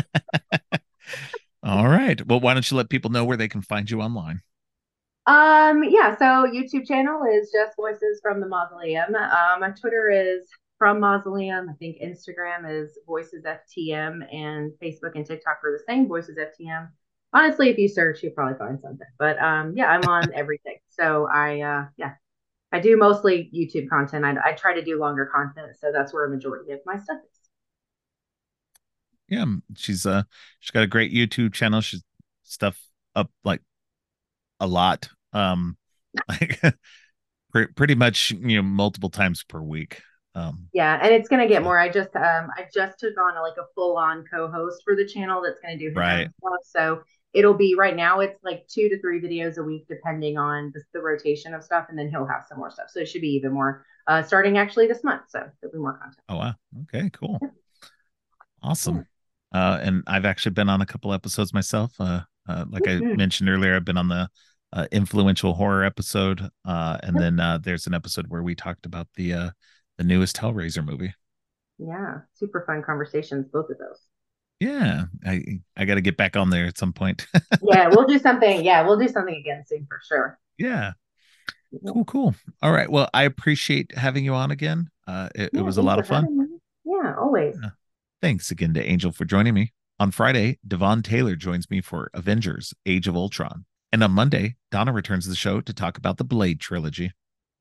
All right. Well, why don't you let people know where they can find you online? Um, yeah, so YouTube channel is just Voices from the Mausoleum. Um, my Twitter is from Mausoleum. I think Instagram is Voices F T M, and Facebook and TikTok are the same, Voices F T M. Honestly, if you search, you'll probably find something. But um, yeah, I'm on everything. So I uh yeah, I do mostly YouTube content. I, I try to do longer content, so that's where a majority of my stuff is. Yeah, she's uh she's got a great YouTube channel. She's stuff up like a lot. Um, like pre- pretty much, you know, multiple times per week. Um, Yeah, and it's gonna get so more. I just um I just took on a, like a full on co-host for the channel that's gonna do his right. own stuff. So it'll be right now it's like two to three videos a week depending on the, the rotation of stuff, and then he'll have some more stuff. So it should be even more uh starting actually this month. So there'll be more content. Oh wow. Okay, cool. Yeah. Awesome. Uh, and I've actually been on a couple episodes myself. Uh, uh like I Mm-hmm. mentioned earlier, I've been on the uh, influential horror episode. Uh, and Yep. then uh, there's an episode where we talked about the uh, the newest Hellraiser movie. Yeah, super fun conversations, both of those. Yeah, I I got to get back on there at some point. Yeah, we'll do something. Yeah, we'll do something again soon for sure. Yeah, Yeah, cool, cool. All right. Well, I appreciate having you on again. Uh, it, it yeah was a thanks lot for of fun. having me. Yeah, always. Uh, thanks again to Angel for joining me. On Friday, Devon Taylor joins me for Avengers: Age of Ultron. And on Monday, Donna returns to the show to talk about the Blade trilogy.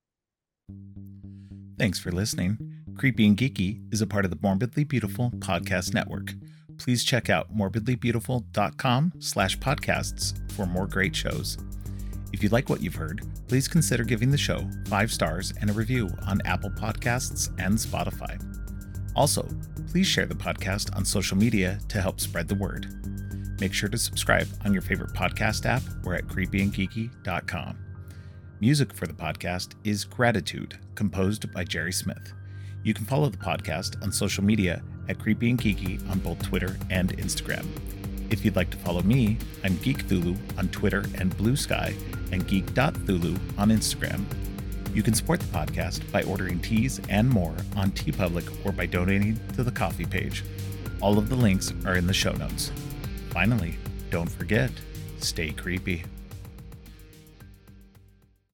Thanks for listening. Creepy and Geeky is a part of the Morbidly Beautiful podcast network. Please check out morbidlybeautiful.com slash podcasts for more great shows. If you like what you've heard, please consider giving the show five stars and a review on Apple Podcasts and Spotify. Also, please share the podcast on social media to help spread the word. Make sure to subscribe on your favorite podcast app or at creepy and geeky dot com. Music for the podcast is Gratitude, composed by Jerry Smith. You can follow the podcast on social media at Creepy and Geeky on both Twitter and Instagram. If you'd like to follow me, I'm Geek Thulu on Twitter and Blue Sky, and geek dot thulu on Instagram. You can support the podcast by ordering teas and more on TeePublic or by donating to the coffee page. All of the links are in the show notes. Finally, don't forget, stay creepy.